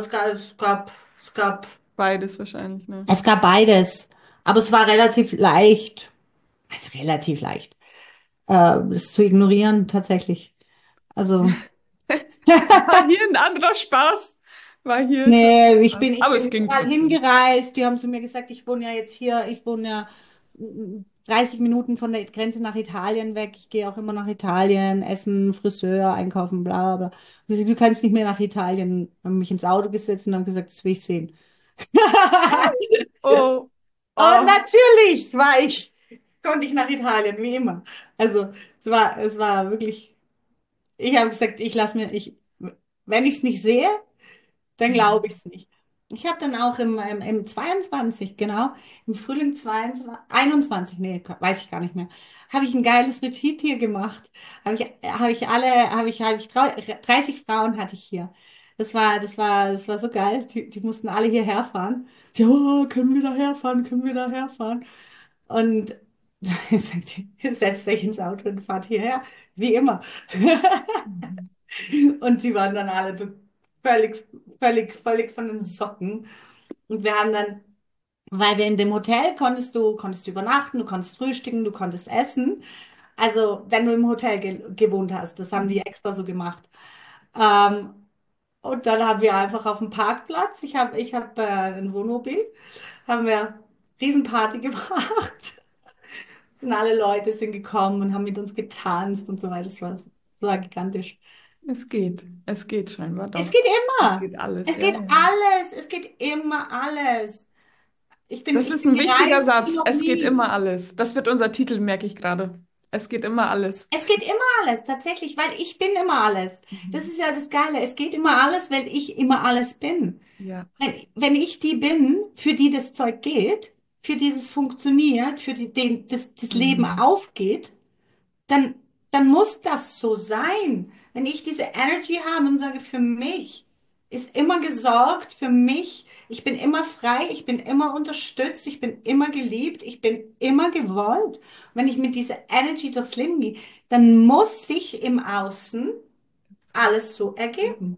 Beides wahrscheinlich, ne? es gab beides. Aber es war relativ leicht, also relativ leicht, das zu ignorieren tatsächlich. Also, War hier ein anderer Spaß. War hier schon nee, Spaß. ich Aber bin es ging überall trotzdem. hingereist. Die haben zu mir gesagt, ich wohne ja jetzt hier, ich wohne ja 30 Minuten von der Grenze nach Italien weg. Ich gehe auch immer nach Italien, essen, Friseur, einkaufen, bla bla. Und sie sagen, du kannst nicht mehr nach Italien. Haben mich ins Auto gesetzt und haben gesagt, das will ich sehen. Oh, Und oh. natürlich konnte ich nach Italien, wie immer. Also es war wirklich, ich habe gesagt, wenn ich es nicht sehe, dann glaube ich es nicht. Ich habe dann auch im 22, genau, im Frühling 22, 21, nee, weiß ich gar nicht mehr, habe ich ein geiles Retreat hier gemacht. Habe ich 30 Frauen hatte ich hier. Das war so geil. Die mussten alle hierher fahren. Die, oh, können wir da herfahren? Können wir da herfahren? Und setzt euch ins Auto und fahrt hierher, wie immer. Mhm. Und sie waren dann alle so völlig von den Socken. Und wir haben dann, weil wir in dem Hotel konntest du übernachten, du konntest frühstücken, du konntest essen. Also, wenn du im Hotel gewohnt hast, das haben die Mhm. extra so gemacht. Ähm, und dann haben wir einfach auf dem Parkplatz, ich hab ein Wohnmobil, haben wir Riesenparty gemacht. Und alle Leute sind gekommen und haben mit uns getanzt und so weiter. Das war gigantisch. Es geht. Es geht scheinbar Es doch. geht Es immer. geht alles, Es ja, geht ja. alles. Es geht immer alles. Das Ich ist bin ein wichtiger gereist wie Satz. noch Es geht immer nie. alles. Das wird unser Titel, merke ich gerade. Es geht immer alles. Es geht immer alles, tatsächlich, weil ich bin immer alles. Das Mhm. ist ja das Geile. Es geht immer alles, weil ich immer alles bin. Ja. Wenn ich die bin, für die das Zeug geht, für dieses funktioniert, für das Leben Mhm. aufgeht, dann, dann muss das so sein. wenn ich diese Energy habe und sage, für mich ist immer gesorgt, für mich, ich bin immer frei, ich bin immer unterstützt, ich bin immer geliebt, ich bin immer gewollt. Und wenn ich mit dieser Energy durchs Leben gehe, dann muss sich im Außen alles so ergeben.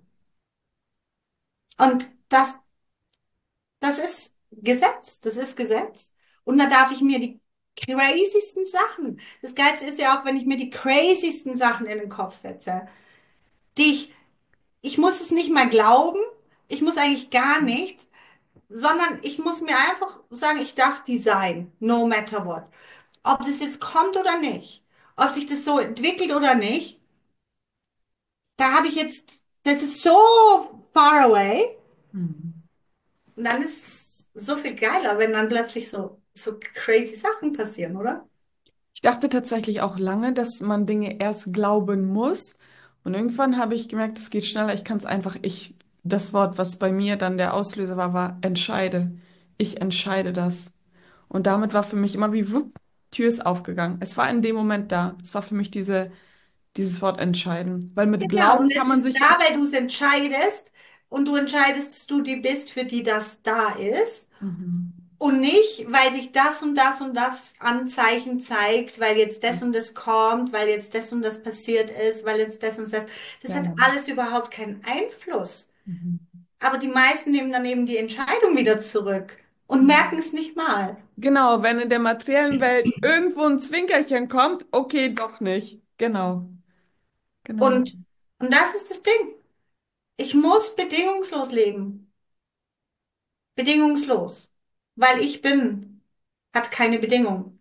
Und das ist Gesetz, das ist Gesetz. Und da darf ich mir die crazysten Sachen, das Geilste ist ja auch, wenn ich mir die crazysten Sachen in den Kopf setze, die ich muss es nicht mal glauben, ich muss eigentlich gar nichts, sondern ich muss mir einfach sagen, ich darf die sein, no matter what. Ob das jetzt kommt oder nicht, ob sich das so entwickelt oder nicht, da habe ich jetzt, das ist so far away. Mhm. Und dann ist es so viel geiler, wenn dann plötzlich so crazy Sachen passieren, oder? Ich dachte tatsächlich auch lange, dass man Dinge erst glauben muss. Und irgendwann habe ich gemerkt, es geht schneller. Ich kann es einfach, das Wort, was bei mir dann der Auslöser war, war entscheide. Ich entscheide das. Und damit war für mich immer wie, wupp, Tür ist aufgegangen. Es war in dem Moment da. Es war für mich dieses Wort entscheiden. Weil mit Genau, Glauben und kann es man ist sich ja. da, weil du es entscheidest und du entscheidest, dass du die bist, für die das da ist. Mhm. Und nicht, weil sich das und das und das Anzeichen zeigt, weil jetzt das und das kommt, weil jetzt das und das passiert ist, weil jetzt das und das. Das hat Genau. alles überhaupt keinen Einfluss. Mhm. Aber die meisten nehmen dann eben die Entscheidung wieder zurück und merken Mhm. es nicht mal. Genau, wenn in der materiellen Welt irgendwo ein Zwinkerchen kommt, okay, doch nicht. Genau, genau. Und, und das ist das Ding. Ich muss bedingungslos leben. Bedingungslos. Weil ich bin, hat keine Bedingung.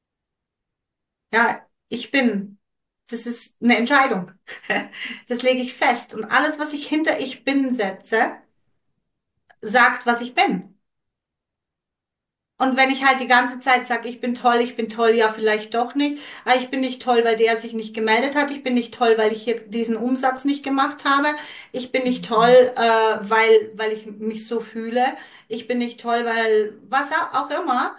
Ja, ich bin. Das ist eine Entscheidung. Das lege ich fest. Und alles, was ich hinter ich bin setze, sagt, was ich bin. Und wenn ich halt die ganze Zeit sage, ich bin toll, ja, vielleicht doch nicht. Aber ich bin nicht toll, weil der sich nicht gemeldet hat. Ich bin nicht toll, weil ich hier diesen Umsatz nicht gemacht habe. Ich bin nicht toll, Mhm. weil ich mich so fühle. Ich bin nicht toll, weil was auch immer.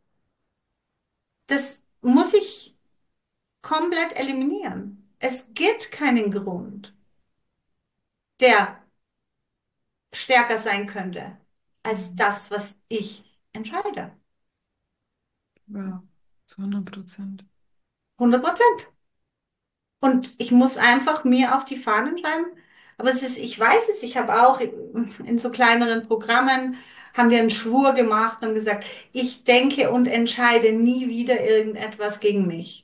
Das muss ich komplett eliminieren. Es gibt keinen Grund, der stärker sein könnte als Mhm. das, was ich entscheide. Ja, zu 100%. 100%. Und ich muss einfach mir auf die Fahnen schreiben. Aber es ist, ich weiß es, ich habe auch in so kleineren Programmen haben wir einen Schwur gemacht und gesagt, ich denke und entscheide nie wieder irgendetwas gegen mich.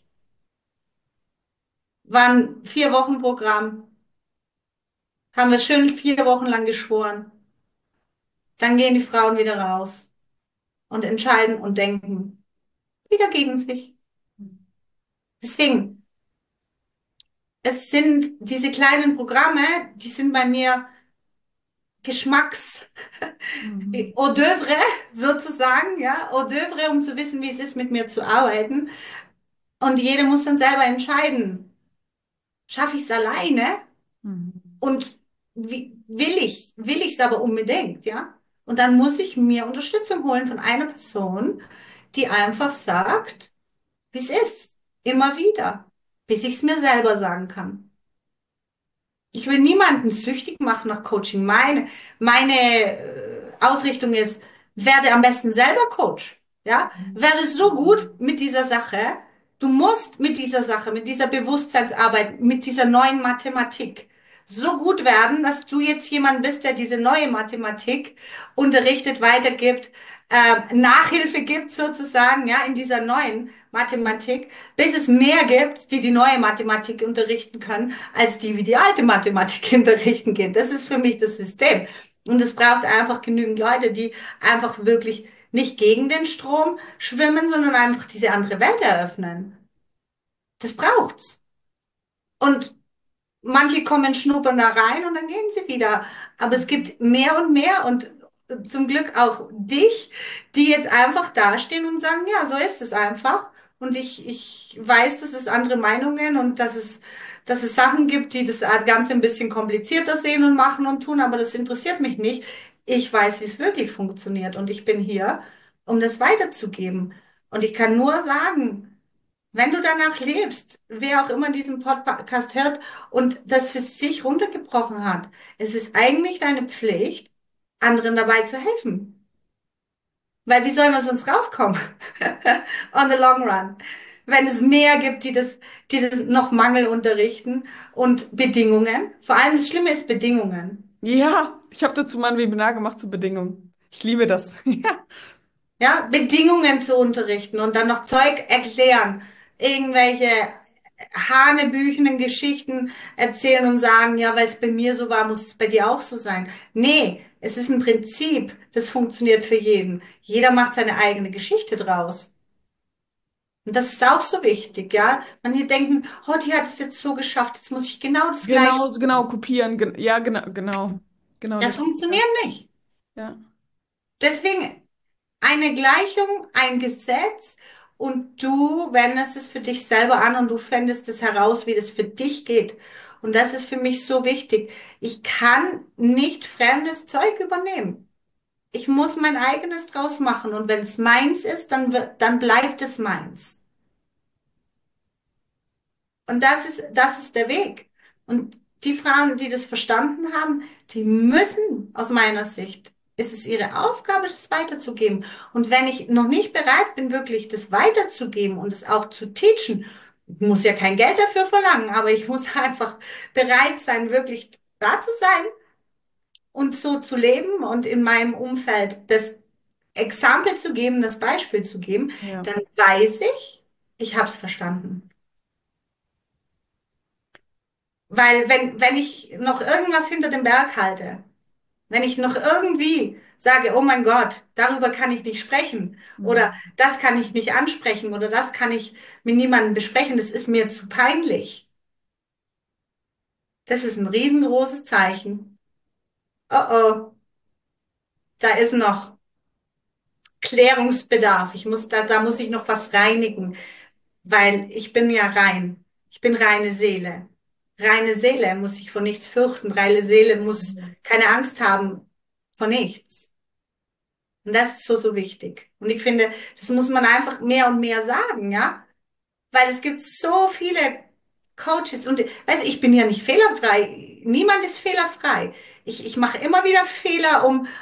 War ein 4 Wochen Programm, haben wir schön 4 Wochen lang geschworen. Dann gehen die Frauen wieder raus und entscheiden und denken wieder gegen sich. Deswegen, es sind diese kleinen Programme, die sind bei mir Geschmacks Mhm. Hors d'oeuvre sozusagen, ja, Hors d'oeuvre, um zu wissen, wie es ist, mit mir zu arbeiten. Und jeder muss dann selber entscheiden, schaffe ich es alleine Mhm. und will ich es aber unbedingt, ja? Und dann muss ich mir Unterstützung holen von einer Person, die einfach sagt, wie es ist, immer wieder, bis ich es mir selber sagen kann. Ich will niemanden süchtig machen nach Coaching. Meine Ausrichtung ist, werde am besten selber Coach. Ja, werde so gut mit dieser Sache. Du musst mit dieser Sache, mit dieser Bewusstseinsarbeit, mit dieser neuen Mathematik so gut werden, dass du jetzt jemand bist, der diese neue Mathematik unterrichtet, weitergibt, Nachhilfe gibt sozusagen, ja, in dieser neuen Mathematik, bis es mehr gibt, die die neue Mathematik unterrichten können, als die, wie die alte Mathematik unterrichten gehen. Das ist für mich das System. Und es braucht einfach genügend Leute, die einfach wirklich nicht gegen den Strom schwimmen, sondern einfach diese andere Welt eröffnen. Das braucht's. Und manche kommen schnuppern da rein und dann gehen sie wieder. Aber es gibt mehr und mehr und zum Glück auch dich, die jetzt einfach dastehen und sagen, ja, so ist es einfach. Und ich weiß, dass es andere Meinungen und dass es Sachen gibt, die das Ganze ein bisschen komplizierter sehen und machen und tun, aber das interessiert mich nicht. Ich weiß, wie es wirklich funktioniert und ich bin hier, um das weiterzugeben. Und ich kann nur sagen, wenn du danach lebst, wer auch immer diesen Podcast hört und das für sich runtergebrochen hat, es ist eigentlich deine Pflicht, anderen dabei zu helfen. Weil wie sollen wir sonst rauskommen? On the long run. Wenn es mehr gibt, die das noch Mangel unterrichten und Bedingungen. Vor allem das Schlimme ist Bedingungen. Ja, ich habe dazu mal ein Webinar gemacht zu Bedingungen. Ich liebe das. Ja. Ja, Bedingungen zu unterrichten und dann noch Zeug erklären. Irgendwelche hanebüchenen Geschichten erzählen und sagen, ja, weil es bei mir so war, muss es bei dir auch so sein. Nee, es ist ein Prinzip, das funktioniert für jeden. Jeder macht seine eigene Geschichte draus. Und das ist auch so wichtig, ja. Manche denken, oh, die hat es jetzt so geschafft, jetzt muss ich genau das Gleiche. Genau, genau, kopieren. Ja, genau, genau. Genau Das das. funktioniert nicht. Ja. Deswegen eine Gleichung, ein Gesetz und du wendest es für dich selber an und du fändest es heraus, wie das für dich geht. Und das ist für mich so wichtig. Ich kann nicht fremdes Zeug übernehmen. Ich muss mein eigenes draus machen und wenn es meins ist, dann bleibt es meins. Und das ist der Weg. Und die Frauen, die das verstanden haben, die müssen, aus meiner Sicht, ist es ihre Aufgabe, das weiterzugeben. Und wenn ich noch nicht bereit bin, wirklich das weiterzugeben und es auch zu teachen, ich muss ja kein Geld dafür verlangen, aber ich muss einfach bereit sein, wirklich da zu sein und so zu leben und in meinem Umfeld das Exempel zu geben, das Beispiel zu geben, Ja. dann weiß ich habe es verstanden. Weil wenn ich noch irgendwas hinter dem Berg halte, wenn ich noch irgendwie sage, oh mein Gott, darüber kann ich nicht sprechen oder Mhm. das kann ich nicht ansprechen oder das kann ich mit niemandem besprechen, das ist mir zu peinlich. Das ist ein riesengroßes Zeichen. Oh oh, da ist noch Klärungsbedarf. Da muss ich noch was reinigen, weil ich bin ja rein. Ich bin reine Seele. Reine Seele muss sich vor nichts fürchten. Reine Seele muss Mhm. keine Angst haben vor nichts. Und das ist so, so wichtig. Und ich finde, das muss man einfach mehr und mehr sagen, ja? Weil es gibt so viele Coaches und, weißt du, ich bin ja nicht fehlerfrei. Niemand ist fehlerfrei. Ich mache immer wieder Fehler,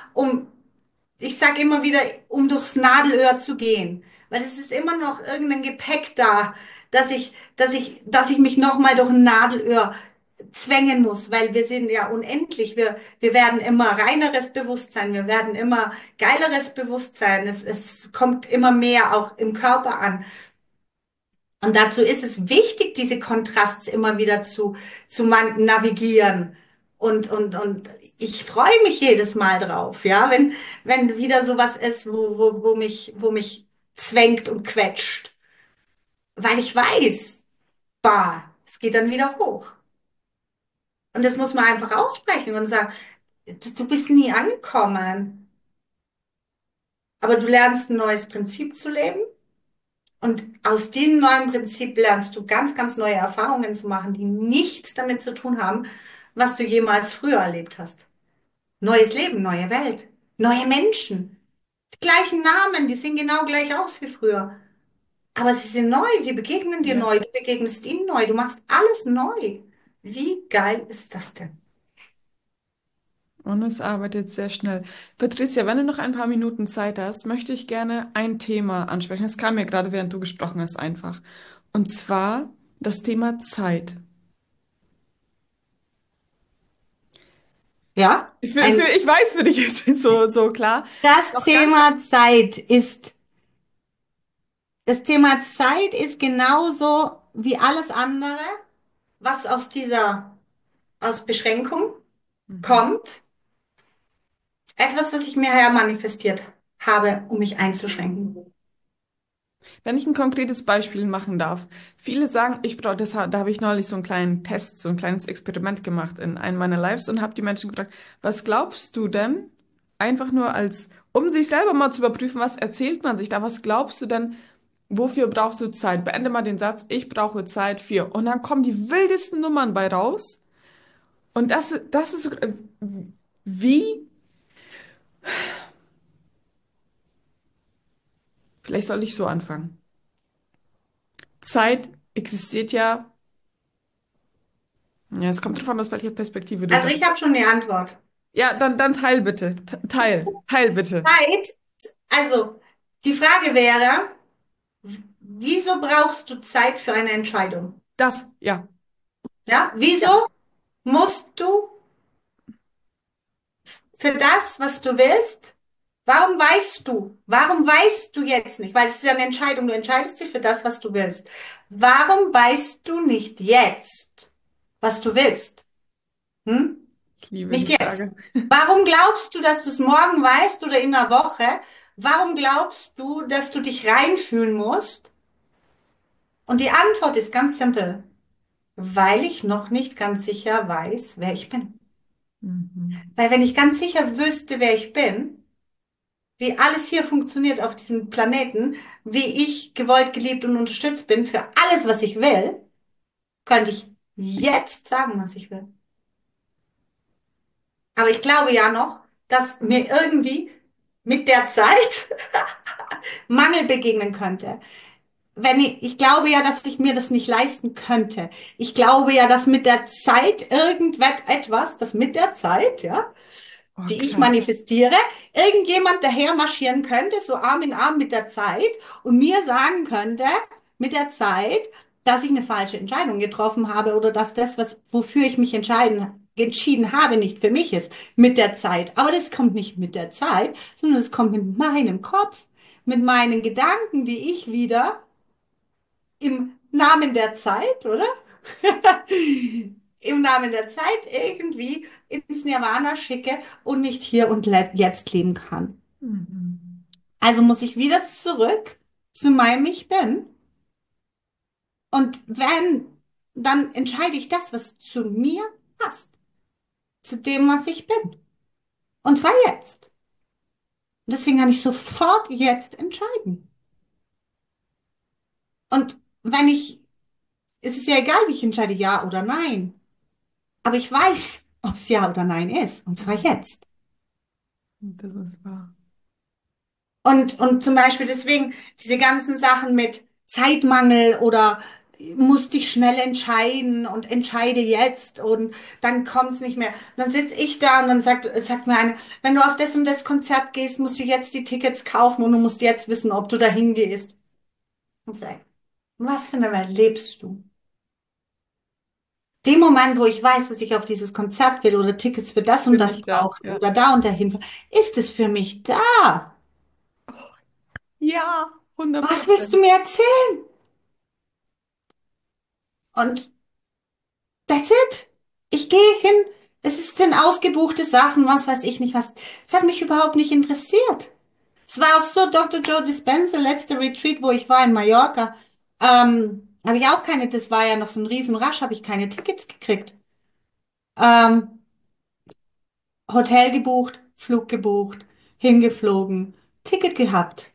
ich sage immer wieder, um durchs Nadelöhr zu gehen. Weil es ist immer noch irgendein Gepäck da, dass ich mich nochmal durch ein Nadelöhr zwängen muss, weil wir sind ja unendlich. Wir werden immer reineres Bewusstsein, wir werden immer geileres Bewusstsein. Es kommt immer mehr auch im Körper an. Und dazu ist es wichtig, diese Kontrasts immer wieder zu navigieren. Und ich freue mich jedes Mal drauf, ja, wenn wieder sowas ist, wo mich zwängt und quetscht. Weil ich weiß, bah, es geht dann wieder hoch. Und das muss man einfach aussprechen und sagen, du bist nie angekommen, aber du lernst ein neues Prinzip zu leben. Und aus diesem neuen Prinzip lernst du ganz, ganz neue Erfahrungen zu machen, die nichts damit zu tun haben, was du jemals früher erlebt hast. Neues Leben, neue Welt, neue Menschen. Die gleichen Namen, die sehen genau gleich aus wie früher. Aber sie sind neu, sie begegnen dir Ja. neu, du begegnest ihnen neu, du machst alles neu. Wie geil ist das denn? Und es arbeitet sehr schnell. Patricia, wenn du noch ein paar Minuten Zeit hast, möchte ich gerne ein Thema ansprechen. Es kam mir gerade, während du gesprochen hast, einfach. Und zwar das Thema Zeit. Ja, Ich weiß, für dich ist es so klar. das Noch ganz. Thema Zeit ist genauso wie alles andere, was aus Beschränkung Mhm. kommt. Etwas, was ich mir her manifestiert habe, um mich einzuschränken. Wenn ich ein konkretes Beispiel machen darf. Viele sagen, da habe ich neulich so einen kleinen Test, so ein kleines Experiment gemacht in einem meiner Lives und habe die Menschen gefragt, was glaubst du denn? Einfach nur um sich selber mal zu überprüfen, was erzählt man sich da? Was glaubst du denn? Wofür brauchst du Zeit? Beende mal den Satz, ich brauche Zeit für. Und dann kommen die wildesten Nummern bei raus. Und das ist so, wie, vielleicht soll ich so anfangen. Zeit existiert ja, ja, es kommt drauf an, aus welcher Perspektive du Also sagst. ich habe schon eine Antwort. Ja, dann teil bitte. Teil bitte. Zeit, also die Frage wäre, wieso brauchst du Zeit für eine Entscheidung? Das, ja. Ja, wieso Ja. musst du für das, was du willst? Warum weißt du? Warum weißt du jetzt nicht? Weil es ist ja eine Entscheidung. Du entscheidest dich für das, was du willst. Warum weißt du nicht jetzt, was du willst? Hm? Ich liebe die Nicht jetzt. Frage. Warum glaubst du, dass du es morgen weißt oder in einer Woche? Warum glaubst du, dass du dich reinfühlen musst? Und die Antwort ist ganz simpel. Weil ich noch nicht ganz sicher weiß, wer ich bin. Mhm. Weil wenn ich ganz sicher wüsste, wer ich bin, wie alles hier funktioniert auf diesem Planeten, wie ich gewollt, geliebt und unterstützt bin für alles, was ich will, könnte ich jetzt sagen, was ich will. Aber ich glaube ja noch, dass mir irgendwie mit der Zeit Mangel begegnen könnte. Ich glaube ja, dass ich mir das nicht leisten könnte. Ich glaube ja, dass mit der Zeit irgendetwas, das mit der Zeit, ja, Oh, die ich krass. manifestiere, irgendjemand daher marschieren könnte, so Arm in Arm mit der Zeit und mir sagen könnte, mit der Zeit, dass ich eine falsche Entscheidung getroffen habe oder dass das, wofür ich mich entschieden habe, nicht für mich ist, mit der Zeit. Aber das kommt nicht mit der Zeit, sondern es kommt mit meinem Kopf, mit meinen Gedanken, die ich wieder im Namen der Zeit, oder? Im Namen der Zeit irgendwie ins Nirvana schicke und nicht hier und jetzt leben kann. Mhm. Also muss ich wieder zurück zu meinem Ich bin. Und wenn, dann entscheide ich das, was zu mir passt, zu dem, was ich bin. Und zwar jetzt. Und deswegen kann ich sofort jetzt entscheiden. Und wenn ich, es ist ja egal, wie ich entscheide, ja oder nein. Aber ich weiß, ob es ja oder nein ist. Und zwar jetzt. Das ist wahr. Und zum Beispiel deswegen diese ganzen Sachen mit Zeitmangel oder musst dich schnell entscheiden und entscheide jetzt und dann kommt's nicht mehr. Dann sitze ich da und dann sagt mir eine, wenn du auf das und das Konzert gehst, musst du jetzt die Tickets kaufen und du musst jetzt wissen, ob du dahin gehst. Und sag, in was für eine Welt lebst du? Dem Moment, wo ich weiß, dass ich auf dieses Konzert will oder Tickets für das und Bin das ich da, brauche ja. oder da und dahin, ist es für mich da? Ja, hundert Was willst du Prozent. mir erzählen? Und that's it. Ich gehe hin. Es sind ausgebuchte Sachen, was weiß ich nicht was. Es hat mich überhaupt nicht interessiert. Es war auch so, Dr. Joe Dispenza, letzter Retreat, wo ich war in Mallorca, habe ich auch keine, das war ja noch so ein Riesenrush, habe ich keine Tickets gekriegt. Ähm, Hotel gebucht, Flug gebucht, hingeflogen, Ticket gehabt.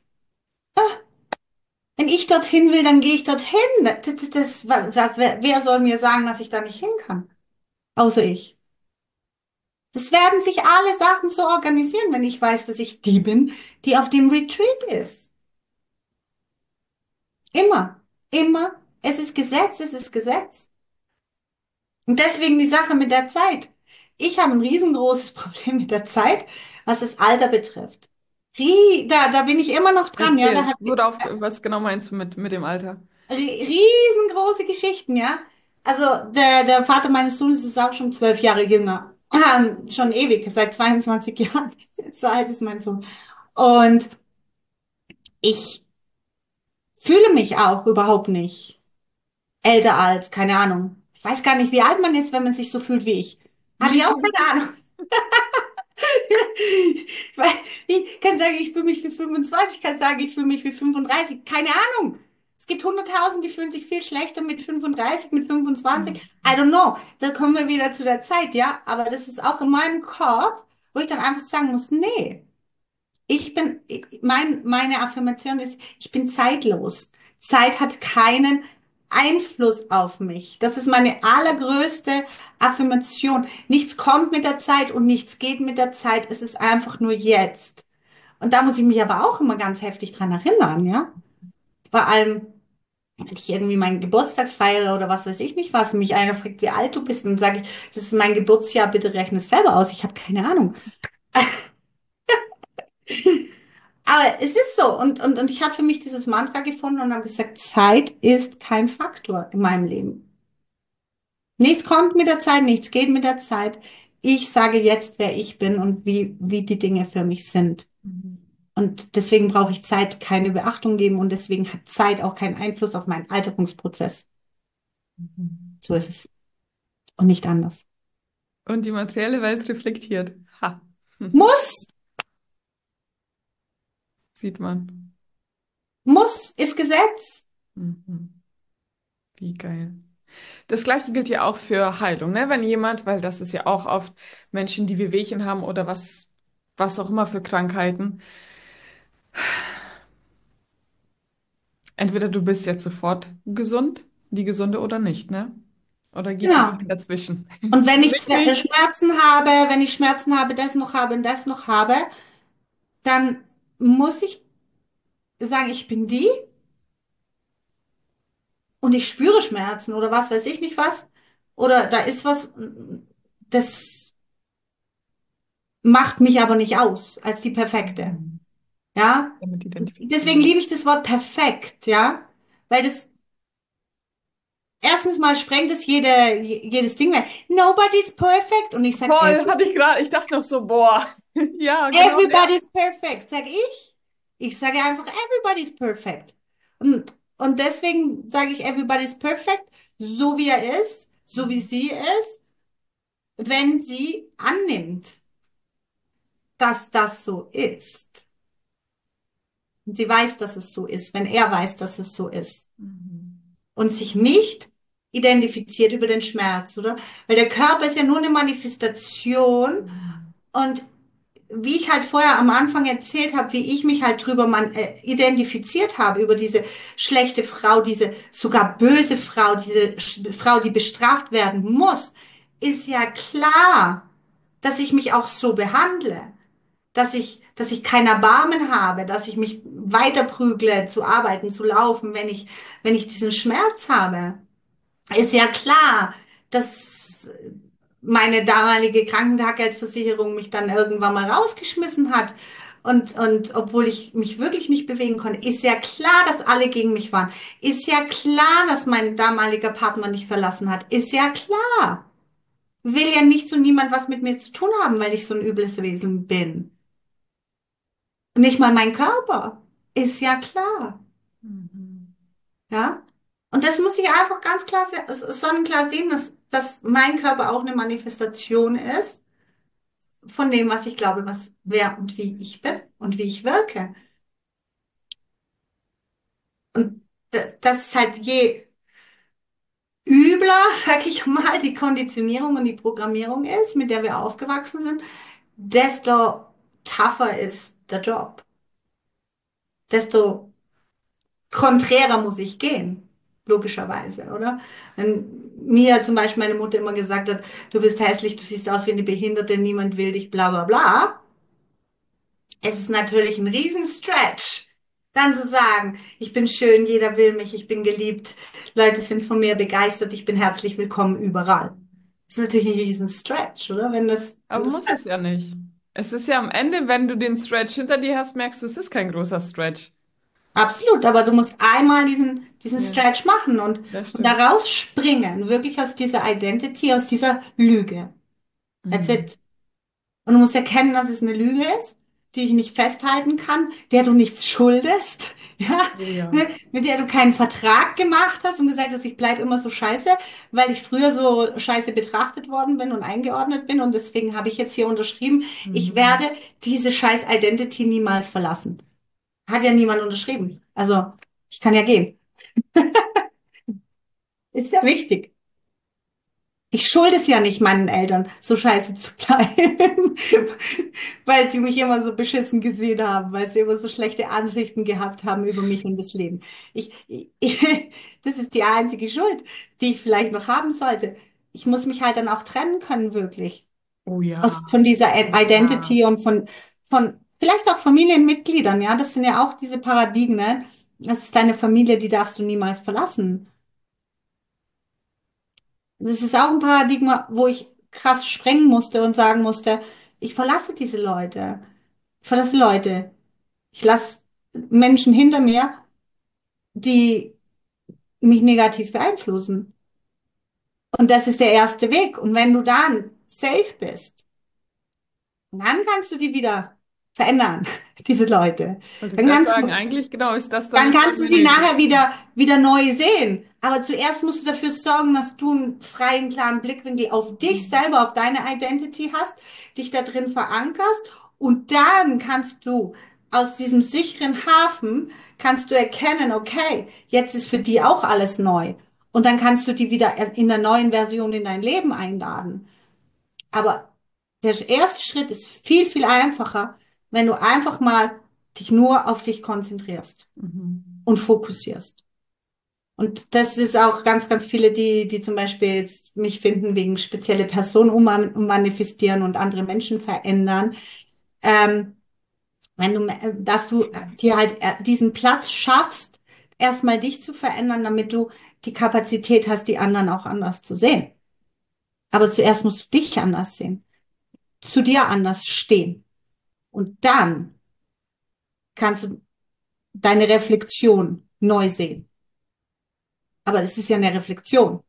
Wenn ich dorthin will, dann gehe ich dorthin. Wer soll mir sagen, dass ich da nicht hin kann? Außer ich. Es werden sich alle Sachen so organisieren, wenn ich weiß, dass ich die bin, die auf dem Retreat ist. Immer, immer. Es ist Gesetz, es ist Gesetz. Und deswegen die Sache mit der Zeit. Ich habe ein riesengroßes Problem mit der Zeit, was das Alter betrifft. Da bin ich immer noch dran, ja. Erzähl, worauf, was genau meinst du mit dem Alter? Riesengroße Geschichten, ja. Also der Vater meines Sohnes ist auch schon 12 Jahre jünger. Schon ewig, seit 22 Jahren. So alt ist mein Sohn. Und ich fühle mich auch überhaupt nicht älter als, keine Ahnung. Ich weiß gar nicht, wie alt man ist, wenn man sich so fühlt wie ich. Habe ich auch keine Ahnung. Weil ich kann sagen, ich fühle mich wie 25, ich kann sagen, ich fühle mich wie 35. Keine Ahnung. Es gibt 100.000, die fühlen sich viel schlechter mit 35, mit 25. I don't know. Da kommen wir wieder zu der Zeit, ja. Aber das ist auch in meinem Kopf, wo ich dann einfach sagen muss, nee. Meine Affirmation ist, ich bin zeitlos. Zeit hat keinen Einfluss auf mich. Das ist meine allergrößte Affirmation. Nichts kommt mit der Zeit und nichts geht mit der Zeit. Es ist einfach nur jetzt. Und da muss ich mich aber auch immer ganz heftig dran erinnern, ja. Vor allem, wenn ich irgendwie meinen Geburtstag feiere oder was weiß ich nicht was, und mich einer fragt, wie alt du bist, dann sage ich, das ist mein Geburtsjahr, bitte rechne es selber aus. Ich habe keine Ahnung. Aber es ist so. Und ich habe für mich dieses Mantra gefunden und habe gesagt, Zeit ist kein Faktor in meinem Leben. Nichts kommt mit der Zeit, nichts geht mit der Zeit. Ich sage jetzt, wer ich bin und wie die Dinge für mich sind. Mhm. Und deswegen brauche ich Zeit keine Beachtung geben und deswegen hat Zeit auch keinen Einfluss auf meinen Alterungsprozess. Mhm. So ist es. Und nicht anders. Und die materielle Welt reflektiert. Ha. Hm. Muss, Sieht man. muss, ist Gesetz. Mhm. Wie geil. Das Gleiche gilt ja auch für Heilung, ne? Wenn jemand, weil das ist ja auch oft Menschen, die Wehwehchen haben oder was auch immer für Krankheiten. Entweder du bist jetzt sofort gesund, die Gesunde oder nicht, ne? Oder gibt es Genau. einen dazwischen? Und wenn Für ich mich nicht. Schmerzen habe, wenn ich Schmerzen habe, das noch habe und das noch habe, dann muss ich sagen, ich bin die und ich spüre Schmerzen oder was weiß ich nicht was. Oder da ist was, das macht mich aber nicht aus als die Perfekte. Mhm. Ja? Damit Deswegen identifizieren. liebe ich das Wort perfekt, ja? Weil das erstens mal sprengt es jedes Ding weg. Nobody's perfect. Und ich sag, Voll, hatte ich gerade. Ich dachte noch so, boah. Ja, genau der. everybody's perfect, sag ich. Ich sage einfach, everybody's perfect. Und deswegen sage ich, everybody's perfect, so wie er ist, so wie sie ist, wenn sie annimmt, dass das so ist. Und sie weiß, dass es so ist, wenn er weiß, dass es so ist. Mhm. Und sich nicht identifiziert über den Schmerz, oder? Weil der Körper ist ja nur eine Manifestation Mhm. und wie ich halt vorher am Anfang erzählt habe, wie ich mich halt drüber identifiziert habe, über diese schlechte Frau, diese sogar böse Frau, diese Frau, die bestraft werden muss, ist ja klar, dass ich mich auch so behandle, dass ich kein Erbarmen habe, dass ich mich weiter prügle, zu arbeiten, zu laufen, wenn ich diesen Schmerz habe. Ist ja klar, dass meine damalige Krankentaggeldversicherung mich dann irgendwann mal rausgeschmissen hat. Und obwohl ich mich wirklich nicht bewegen konnte, ist ja klar, dass alle gegen mich waren. Ist ja klar, dass mein damaliger Partner mich verlassen hat. Ist ja klar. Will ja nicht so niemand was mit mir zu tun haben, weil ich so ein übles Wesen bin. Nicht mal mein Körper. Ist ja klar. Mhm. Ja? Und das muss ich einfach ganz klar, sonnenklar sehen, dass mein Körper auch eine Manifestation ist von dem, was ich glaube, was, wer und wie ich bin und wie ich wirke. Und das ist halt je übler, sag ich mal, die Konditionierung und die Programmierung ist, mit der wir aufgewachsen sind, desto tougher ist der Job. Desto konträrer muss ich gehen. Logischerweise, oder? Wenn mir zum Beispiel meine Mutter immer gesagt hat, du bist hässlich, du siehst aus wie eine Behinderte, niemand will dich, bla bla bla. Es ist natürlich ein Riesenstretch, dann zu sagen, ich bin schön, jeder will mich, ich bin geliebt, Leute sind von mir begeistert, ich bin herzlich willkommen überall. Das ist natürlich ein Riesenstretch, oder? Wenn Aber das muss es ja nicht. Es ist ja am Ende, wenn du den Stretch hinter dir hast, merkst du, es ist kein großer Stretch. absolut, aber du musst einmal diesen Ja, Stretch machen das und stimmt. da rausspringen, wirklich aus dieser Identity, aus dieser Lüge. That's Mhm. it. Und du musst erkennen, dass es eine Lüge ist, die ich nicht festhalten kann, der du nichts schuldest, ja, Oh ja. ne, mit der du keinen Vertrag gemacht hast und gesagt hast, ich bleibe immer so scheiße, weil ich früher so scheiße betrachtet worden bin und eingeordnet bin und deswegen habe ich jetzt hier unterschrieben, ich Mhm. werde diese scheiß Identity niemals verlassen. Hat ja niemand unterschrieben. Also, ich kann ja gehen. Ist ja wichtig. Ich schulde es ja nicht meinen Eltern, so scheiße zu bleiben, weil sie mich immer so beschissen gesehen haben, weil sie immer so schlechte Ansichten gehabt haben über mich und das Leben. Ich, das ist die einzige Schuld, die ich vielleicht noch haben sollte. Ich muss mich halt dann auch trennen können, wirklich. Oh ja. Von dieser Ja. Identity und von vielleicht auch Familienmitgliedern, ja, das sind ja auch diese Paradigmen. Das ist deine Familie, die darfst du niemals verlassen. Das ist auch ein Paradigma, wo ich krass sprengen musste und sagen musste, ich verlasse diese Leute. Ich verlasse Leute. Ich lasse Menschen hinter mir, die mich negativ beeinflussen. Und das ist der erste Weg. Und wenn du dann safe bist, dann kannst du die wieder verändern, diese Leute. Wollte ich Dann gerade kannst sagen, du eigentlich genau ist das dann Dann nicht kannst du sie magnetisch. nachher wieder neu sehen. Aber zuerst musst du dafür sorgen, dass du einen freien, klaren Blickwinkel auf dich Mhm. selber, auf deine Identity hast, dich da drin verankerst und dann kannst du aus diesem sicheren Hafen kannst du erkennen, okay, jetzt ist für die auch alles neu. Und dann kannst du die wieder in der neuen Version in dein Leben einladen. Aber der erste Schritt ist viel, viel einfacher, wenn du einfach mal dich nur auf dich konzentrierst Mhm. und fokussierst. Und das ist auch ganz viele, die zum Beispiel jetzt mich finden wegen spezielle Personen manifestieren und andere Menschen verändern. Ähm, wenn du, dass du dir halt diesen Platz schaffst, erstmal dich zu verändern, damit du die Kapazität hast, die anderen auch anders zu sehen. Aber zuerst musst du dich anders sehen, zu dir anders stehen. Und dann kannst du deine Reflexion neu sehen. Aber das ist ja eine Reflexion.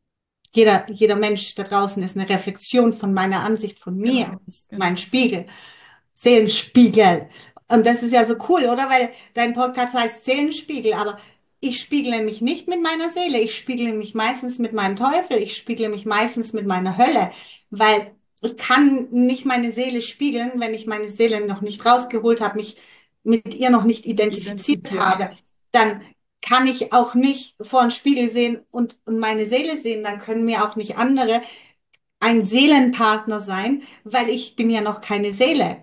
Jeder Mensch da draußen ist eine Reflexion von meiner Ansicht von mir, Genau, ist mein genau. Spiegel, Seelenspiegel. Und das ist ja so cool, oder? Weil dein Podcast heißt Seelenspiegel, aber ich spiegle mich nicht mit meiner Seele, ich spiegle mich meistens mit meinem Teufel, ich spiegle mich meistens mit meiner Hölle, weil ich kann nicht meine Seele spiegeln, wenn ich meine Seele noch nicht rausgeholt habe, mich mit ihr noch nicht Nicht identifiziert identifiziert, habe. ja. Dann kann ich auch nicht vor den Spiegel sehen und meine Seele sehen, dann können mir auch nicht andere ein Seelenpartner sein, weil ich bin ja noch keine Seele.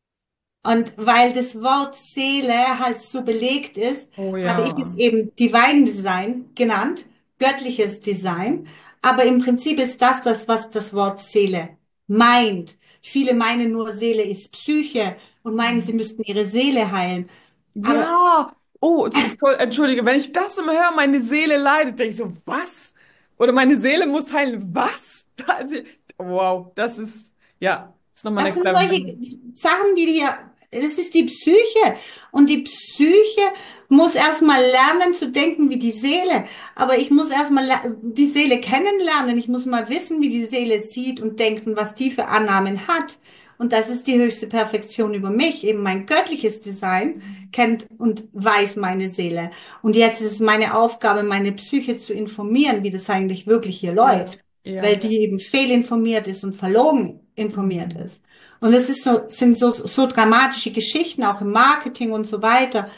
Und weil das Wort Seele halt so belegt ist, Oh habe ich es ja. eben Divine Design genannt, göttliches Design. Aber im Prinzip ist das, was das Wort Seele meint. Viele meinen nur, Seele ist Psyche und meinen, sie Mhm. müssten ihre Seele heilen. Aber Ja. Oh, entschuldige, wenn ich das immer höre, meine Seele leidet, denke ich so, was? Oder meine Seele muss heilen, was? Also, wow, das ist, ja, ist nochmal das next sind level. solche Sachen, die dir, das ist die Psyche. Und die Psyche muss erstmal lernen zu denken wie die Seele. Aber ich muss erstmal die Seele kennenlernen. Ich muss mal wissen, wie die Seele sieht und denkt und was die für Annahmen hat. Und das ist die höchste Perfektion über mich. Eben mein göttliches Design kennt und weiß meine Seele. Und jetzt ist es meine Aufgabe, meine Psyche zu informieren, wie das eigentlich wirklich hier Ja, läuft. Weil ja. die eben fehlinformiert ist und verlogen informiert Mhm. ist. Und es ist sind so dramatische Geschichten, auch im Marketing und so weiter.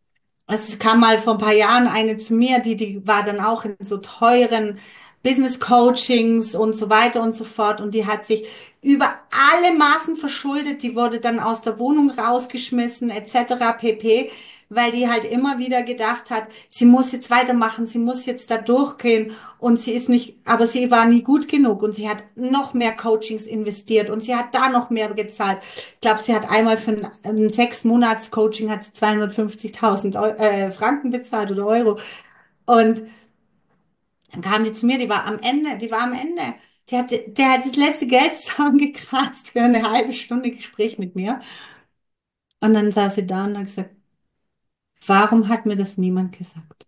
Es kam mal vor ein paar Jahren eine zu mir, die war dann auch in so teuren Business Coachings und so weiter und so fort. Und die hat sich über alle Maßen verschuldet. Die wurde dann aus der Wohnung rausgeschmissen, etc. pp. Weil die halt immer wieder gedacht hat, sie muss jetzt weitermachen, sie muss jetzt da durchgehen und sie ist nicht, aber sie war nie gut genug und sie hat noch mehr Coachings investiert und sie hat da noch mehr gezahlt. Ich glaube, sie hat einmal für ein 6 Monats-Coaching hat sie 250.000 Franken bezahlt oder Euro. Und dann kam die zu mir, die war am Ende. Der hat das letzte Geld zusammengekratzt für eine halbe Stunde Gespräch mit mir. Und dann saß sie da und hat gesagt, warum hat mir das niemand gesagt?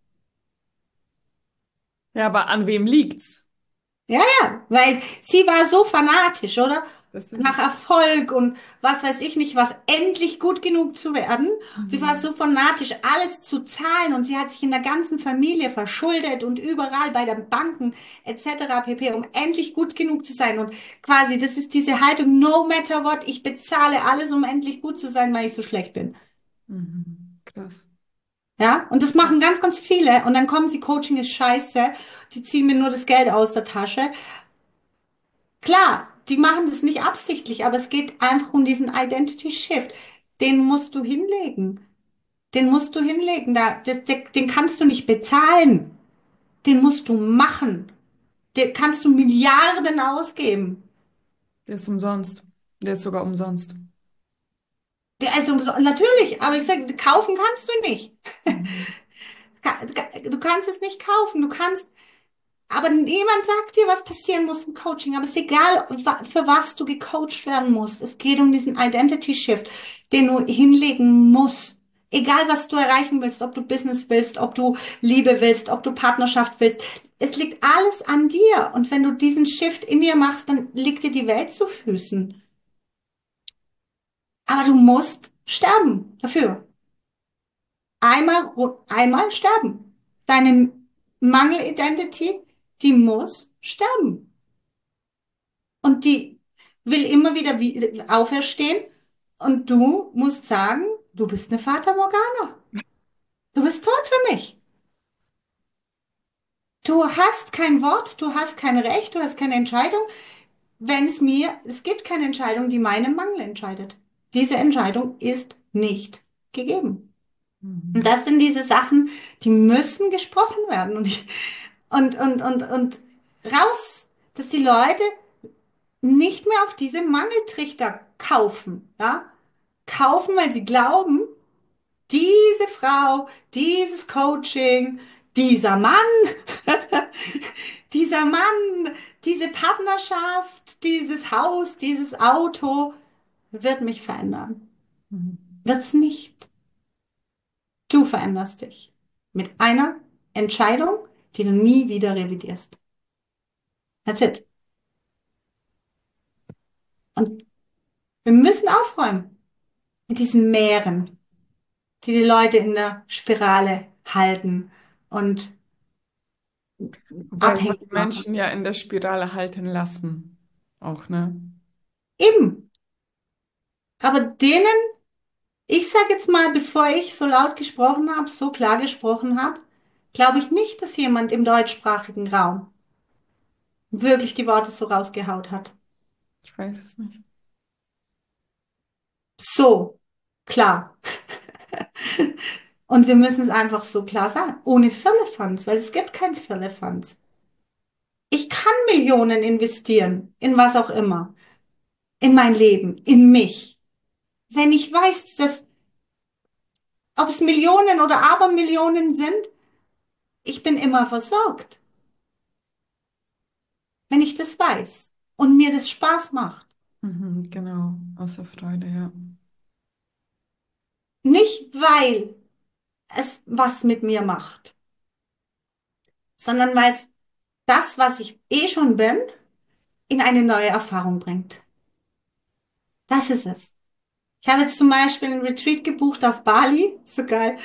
Ja, aber an wem liegt's? Ja, ja, weil sie war so fanatisch, oder? Das Nach ist, Erfolg und was weiß ich nicht, was endlich gut genug zu werden. Sie war mhm. so fanatisch, alles zu zahlen und sie hat sich in der ganzen Familie verschuldet und überall bei den Banken etc. pp., um endlich gut genug zu sein. Und quasi, das ist diese Haltung, no matter what, ich bezahle alles, um endlich gut zu sein, weil ich so schlecht bin. Mhm. Krass. Ja, und das machen ganz viele. Und dann kommen sie, Coaching ist scheiße, die ziehen mir nur das Geld aus der Tasche. Klar, die machen das nicht absichtlich, aber es geht einfach um diesen Identity Shift. Den musst du hinlegen. Den musst du hinlegen. Den kannst du nicht bezahlen. Den musst du machen. Den kannst du Milliarden ausgeben. Der ist umsonst. Der ist sogar umsonst. Also natürlich, aber ich sage, kaufen kannst du nicht. Mhm. Du kannst es nicht kaufen. Aber niemand sagt dir, was passieren muss im Coaching. Aber es ist egal, für was du gecoacht werden musst. Es geht um diesen Identity Shift, den du hinlegen musst. Egal, was du erreichen willst, ob du Business willst, ob du Liebe willst, ob du Partnerschaft willst. Es liegt alles an dir. Und wenn du diesen Shift in dir machst, dann liegt dir die Welt zu Füßen. Aber du musst sterben dafür. Einmal sterben. Deine Mangel-Identity, die muss sterben. Und die will immer wieder auferstehen. Und du musst sagen, du bist eine Fata Morgana. Du bist tot für mich. Du hast kein Wort, du hast kein Recht, du hast keine Entscheidung. Es gibt keine Entscheidung, die meinen Mangel entscheidet. Diese Entscheidung ist nicht gegeben. Und Mhm. das sind diese Sachen, die müssen gesprochen werden. Und raus, dass die Leute nicht mehr auf diese Mangeltrichter kaufen, ja? Kaufen, weil sie glauben, diese Frau, dieses Coaching, dieser Mann, dieser Mann, diese Partnerschaft, dieses Haus, dieses Auto wird mich verändern. Mhm. Wird's nicht. Du veränderst dich. Mit einer Entscheidung, die du nie wieder revidierst. That's it. Und wir müssen aufräumen mit diesen Meeren, die die Leute in der Spirale halten und Weil man abhängig die machen. Menschen ja in der Spirale halten lassen. Auch, ne? Eben. Aber denen, ich sage jetzt mal, bevor ich so laut gesprochen habe, so klar gesprochen habe, glaube ich nicht, dass jemand im deutschsprachigen Raum wirklich die Worte so rausgehaut hat. Ich weiß es nicht. So klar. Und wir müssen es einfach so klar sagen. Ohne Firlefanz, weil es gibt kein Firlefanz. Ich kann Millionen investieren, in was auch immer, in mein Leben, in mich. Wenn ich weiß, dass, ob es Millionen oder Abermillionen sind, ich bin immer versorgt, wenn ich das weiß und mir das Spaß macht. Mhm, genau, außer Freude, ja. Nicht, weil es was mit mir macht, sondern weil es das, was ich eh schon bin, in eine neue Erfahrung bringt. Das ist es. Ich habe jetzt zum Beispiel einen Retreat gebucht auf Bali, so geil,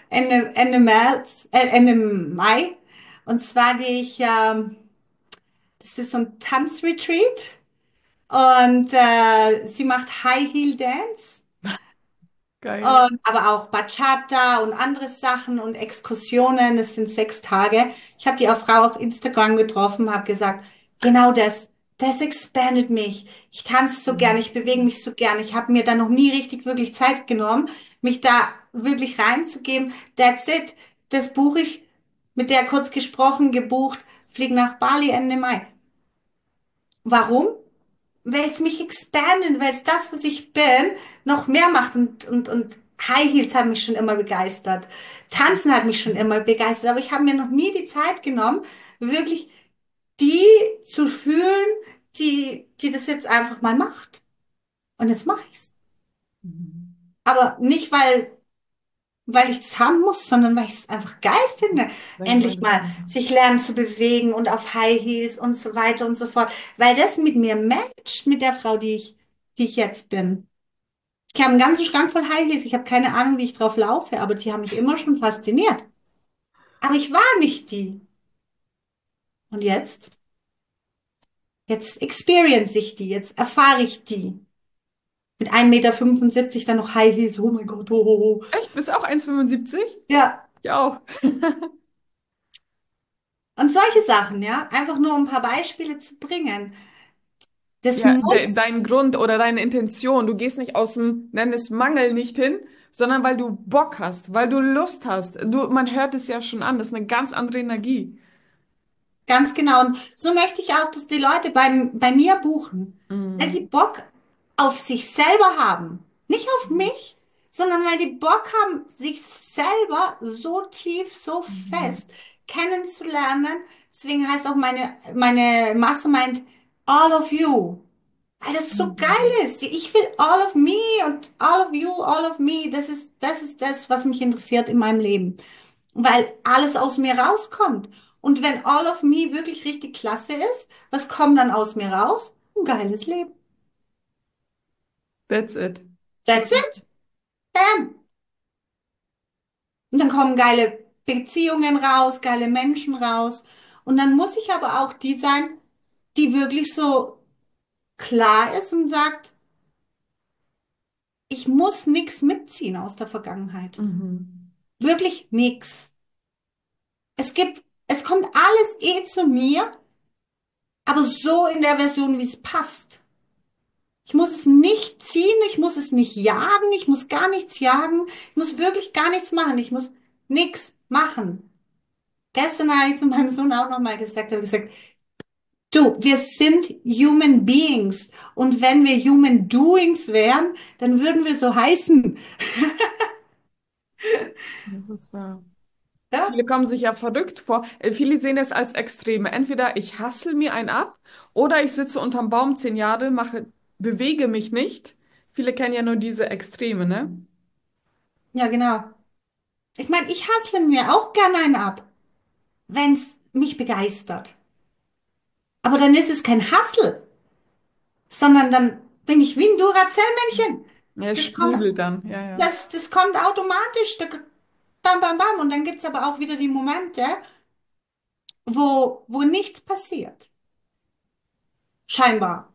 Ende Mai. Und zwar gehe ich, das ist so ein Tanzretreat und sie macht High Heel Dance. Geil. Und, aber auch Bachata und andere Sachen und Exkursionen. Es sind 6 Tage. Ich habe die Frau auf Instagram getroffen, habe gesagt, genau das expandet mich. Ich tanze so gern, Mhm. ich bewege mich so gern. Ich habe mir da noch nie richtig wirklich Zeit genommen, mich da wirklich reinzugeben. That's it. Das buche ich, mit der kurz gesprochen, gebucht, fliege nach Bali Ende Mai. Warum? Weil es mich expandet, weil es das, was ich bin, noch mehr macht und High Heels haben mich schon immer begeistert. Tanzen hat mich schon immer begeistert, aber ich habe mir noch nie die Zeit genommen, wirklich die zu fühlen, die das jetzt einfach mal macht. Und jetzt mache ich's. Mhm. Aber nicht, weil ich es haben muss, sondern weil ich es einfach geil finde. Weil Endlich das mal sich lernen zu bewegen und auf High Heels und so weiter und so fort. Weil das mit mir matcht, mit der Frau, die ich jetzt bin. Ich habe einen ganzen Schrank voll High Heels. Ich habe keine Ahnung, wie ich drauf laufe, aber die haben mich immer schon fasziniert. Aber ich war nicht die. Und jetzt? Jetzt experience ich die. Jetzt erfahre ich die. Mit 1,75 Meter dann noch High Heels. Oh mein Gott. Oh, oh, oh. echt? Bist du auch 1,75? Ja. Ich auch. Und solche Sachen, ja. Einfach nur um ein paar Beispiele zu bringen. Das Ja, muss dein Grund oder deine Intention, du gehst nicht aus dem, nenn es Mangel nicht hin, sondern weil du Bock hast, weil du Lust hast. Man hört es ja schon an, das ist eine ganz andere Energie. ganz genau. Und so möchte ich auch, dass die Leute bei mir buchen, weil sie Mhm. Bock auf sich selber haben. Nicht auf mich, sondern weil die Bock haben, sich selber so tief, so Mhm. fest kennenzulernen. Deswegen heißt auch meine Mastermind All of You. Weil das so geil Mhm. ist. Ich will all of me und all of you, all of me. Das ist das, was mich interessiert in meinem Leben. Weil alles aus mir rauskommt. Und wenn all of me wirklich richtig klasse ist, was kommt dann aus mir raus? Ein geiles Leben. That's it. That's Schön. it. Bam. Und dann kommen geile Beziehungen raus, geile Menschen raus. Und dann muss ich aber auch die sein, die wirklich so klar ist und sagt, ich muss nichts mitziehen aus der Vergangenheit. Mhm. Wirklich nix. Es kommt alles zu mir, aber so in der Version, wie es passt. Ich muss es nicht ziehen, ich muss es nicht jagen, ich muss gar nichts jagen, ich muss wirklich gar nichts machen, ich muss nichts machen. Gestern habe ich zu meinem Sohn auch nochmal gesagt, habe gesagt, du, wir sind Human Beings und wenn wir Human Doings wären, dann würden wir so heißen. Ja, das war. Ja, Viele kommen sich ja verrückt vor. Viele sehen es als Extreme. Entweder ich hassel mir einen ab oder ich sitze unterm Baum 10 Jahre, bewege mich nicht. Viele kennen ja nur diese Extreme, ne? ja, genau. Ich meine, ich hassle mir auch gerne einen ab, wenn es mich begeistert. Aber dann ist es kein Hassel, sondern dann bin ich wie ein Duracell-Männchen. Ja, es Das kommt, sprudelt dann. Ja, ja. das kommt automatisch. Bam, bam, bam. Und dann gibt's aber auch wieder die Momente, wo nichts passiert. Scheinbar.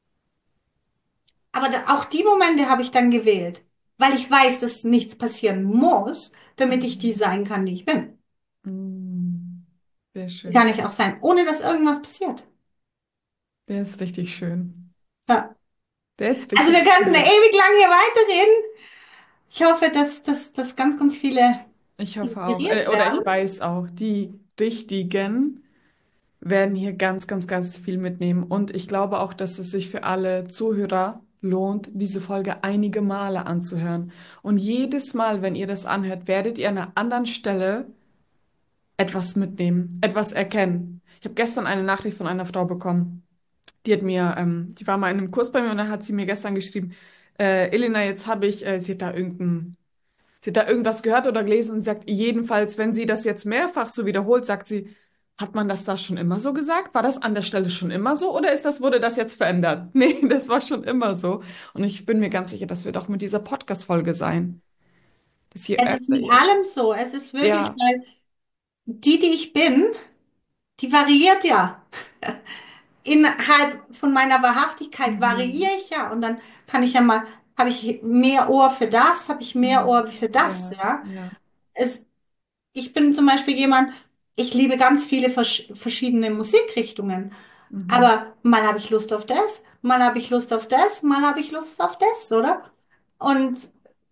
Aber auch die Momente habe ich dann gewählt, weil ich weiß, dass nichts passieren muss, damit ich die Mhm. sein kann, die ich bin. Mm, sehr Die kann schön. ich auch sein, ohne dass irgendwas passiert. Der ist richtig schön. Ja. Der ist Also richtig wir könnten schön. ewig lang hier weiterreden. Ich hoffe, dass ganz, ganz viele Ich hoffe auch. inspiriert Oder werden. ich weiß auch, die Richtigen werden hier ganz, ganz, ganz viel mitnehmen. Und ich glaube auch, dass es sich für alle Zuhörer lohnt, diese Folge einige Male anzuhören. Und jedes Mal, wenn ihr das anhört, werdet ihr an einer anderen Stelle etwas mitnehmen, etwas erkennen. Ich habe gestern eine Nachricht von einer Frau bekommen. Die war mal in einem Kurs bei mir und dann hat sie mir gestern geschrieben, Elena, sie hat da irgendwas gehört oder gelesen und sagt, jedenfalls, wenn sie das jetzt mehrfach so wiederholt, sagt sie, hat man das da schon immer so gesagt? War das an der Stelle schon immer so oder wurde das jetzt verändert? Nee, das war schon immer so. Und ich bin mir ganz sicher, das wird auch mit dieser Podcast-Folge sein. Dass je Es ist öfter mit ihr, allem so. Es ist wirklich, ja, weil die ich bin, die variiert ja. Innerhalb von meiner Wahrhaftigkeit mhm. variiere ich ja. Und dann kann ich ja mal, habe ich mehr Ohr für das, habe ich mehr Mhm. Ohr für das, Ja, ja. ja, Es, ich bin zum Beispiel jemand, ich liebe ganz viele verschiedene Musikrichtungen. mhm. Aber mal habe ich Lust auf das, mal habe ich Lust auf das, mal habe ich Lust auf das, oder? Und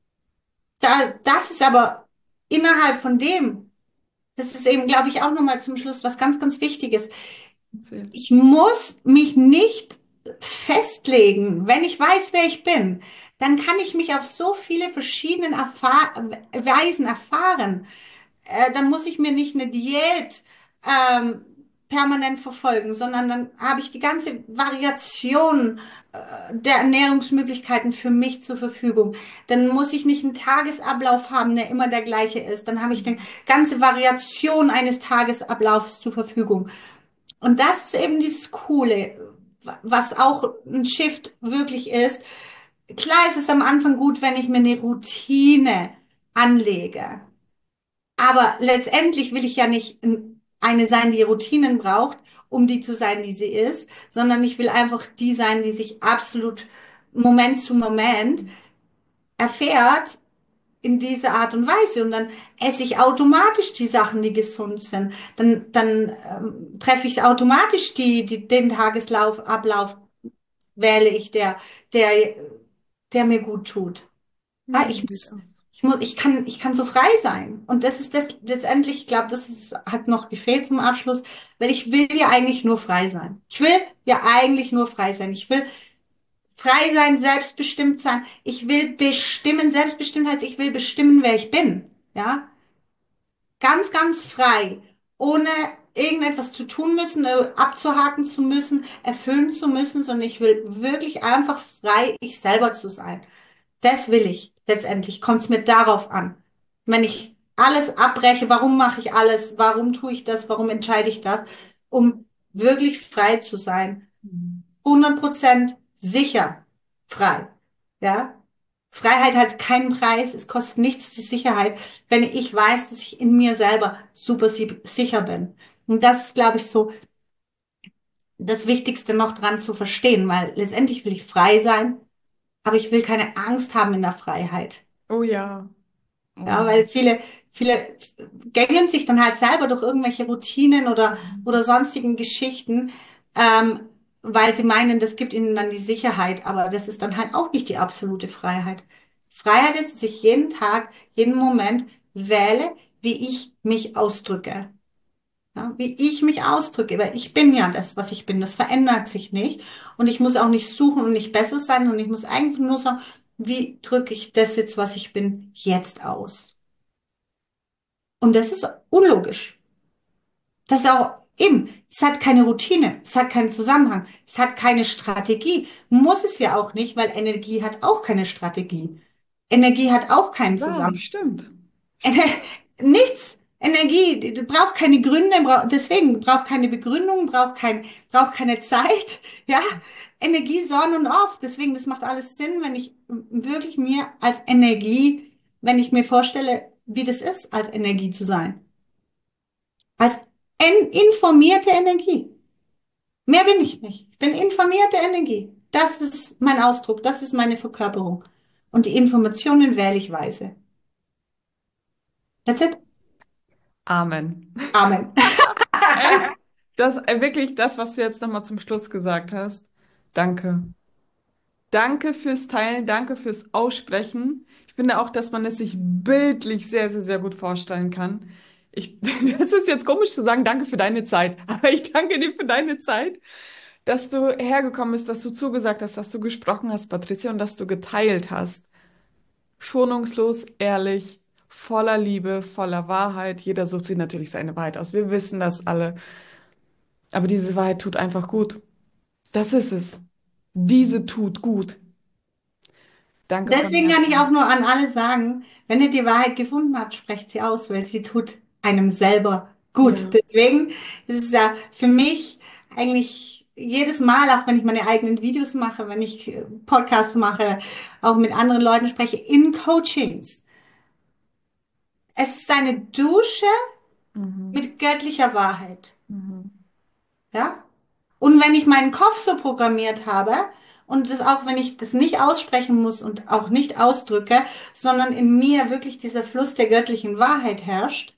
das ist aber innerhalb von dem, das ist eben, glaube ich, auch nochmal zum Schluss was ganz, ganz Wichtiges. Erzähl. Ich muss mich nicht festlegen. Wenn ich weiß, wer ich bin, dann kann ich mich auf so viele verschiedene Weisen erfahren. Dann muss ich mir nicht eine Diät ähm, permanent verfolgen, sondern dann habe ich die ganze Variation der Ernährungsmöglichkeiten für mich zur Verfügung. Dann muss ich nicht einen Tagesablauf haben, der immer der gleiche ist. Dann habe ich die Mhm. ganze Variation eines Tagesablaufs zur Verfügung. Und das ist eben dieses Coole, was auch ein Shift wirklich ist. Klar ist es am Anfang gut, wenn ich mir eine Routine anlege. Aber letztendlich will ich ja nicht eine sein, die Routinen braucht, um die zu sein, die sie ist, sondern ich will einfach die sein, die sich absolut Moment zu Moment erfährt in dieser Art und Weise. Und dann esse ich automatisch die Sachen, die gesund sind. Dann treffe ich automatisch den Ablauf wähle ich, der, der mir gut tut. Ja, Ja, so sieht's aus. ich kann so frei sein. Und das ist das letztendlich, ich glaube, hat noch gefehlt zum Abschluss, weil ich will ja eigentlich nur frei sein. Ich will ja eigentlich nur frei sein. Ich will frei sein, selbstbestimmt sein. Ich will bestimmen, selbstbestimmt heißt, ich will bestimmen, wer ich bin. ja, ganz, ganz frei, ohne irgendetwas zu tun müssen, abzuhaken zu müssen, erfüllen zu müssen, sondern ich will wirklich einfach frei, ich selber zu sein. Das will ich. Letztendlich kommt es mir darauf an. Wenn ich alles abbreche, warum mache ich alles? Warum tue ich das? Warum entscheide ich das? Um wirklich frei zu sein. 100% sicher frei. Ja? Freiheit hat keinen Preis. Es kostet nichts die Sicherheit, wenn ich weiß, dass ich in mir selber super sicher bin. Und das ist, glaube ich, so das Wichtigste noch dran zu verstehen, weil letztendlich will ich frei sein, aber ich will keine Angst haben in der Freiheit. Oh ja. Oh Ja, ja. weil viele gängeln sich dann halt selber durch irgendwelche Routinen oder sonstigen Geschichten, ähm, weil sie meinen, das gibt ihnen dann die Sicherheit. Aber das ist dann halt auch nicht die absolute Freiheit. Freiheit ist, dass ich jeden Tag, jeden Moment wähle, wie ich mich ausdrücke. Ja, wie ich mich ausdrücke, weil ich bin ja das, was ich bin. Das verändert sich nicht. Und ich muss auch nicht suchen und nicht besser sein, sondern ich muss einfach nur sagen, wie drücke ich das jetzt, was ich bin, jetzt aus? Und das ist unlogisch. Das ist auch eben, es hat keine Routine, es hat keinen Zusammenhang, es hat keine Strategie. Muss es ja auch nicht, weil Energie hat auch keine Strategie. Energie hat auch keinen Ja, Zusammenhang. stimmt. Ener Nichts. Energie, braucht keine Gründe, deswegen braucht keine Begründung, braucht keine Zeit. Ja, Energie ist on und off. Deswegen, das macht alles Sinn, wenn ich wirklich mir als Energie, wenn ich mir vorstelle, wie das ist, als Energie zu sein. Als informierte Energie. Mehr bin ich nicht. Ich bin informierte Energie. Das ist mein Ausdruck, das ist meine Verkörperung. Und die Informationen wähle ich weise. That's it. Amen. Amen. Ey, wirklich das, was du jetzt nochmal zum Schluss gesagt hast. Danke. Danke fürs Teilen, danke fürs Aussprechen. Ich finde auch, dass man es sich bildlich sehr, sehr, sehr gut vorstellen kann. Das ist jetzt komisch zu sagen, danke für deine Zeit, aber ich danke dir für deine Zeit, dass du hergekommen bist, dass du zugesagt hast, dass du gesprochen hast, Patricia, und dass du geteilt hast. Schonungslos, ehrlich, voller Liebe, voller Wahrheit. Jeder sucht sich natürlich seine Wahrheit aus. Wir wissen das alle. Aber diese Wahrheit tut einfach gut. Das ist es. Diese tut gut. Danke von Deswegen kann ich auch Herzen. nur an alle sagen, wenn ihr die Wahrheit gefunden habt, sprecht sie aus, weil sie tut einem selber gut. Ja. Deswegen ist es ja für mich eigentlich jedes Mal, auch wenn ich meine eigenen Videos mache, wenn ich Podcasts mache, auch mit anderen Leuten spreche, in Coachings. Es ist eine Dusche Mhm. mit göttlicher Wahrheit. Mhm. Ja? Und wenn ich meinen Kopf so programmiert habe und das auch, wenn ich das nicht aussprechen muss und auch nicht ausdrücke, sondern in mir wirklich dieser Fluss der göttlichen Wahrheit herrscht,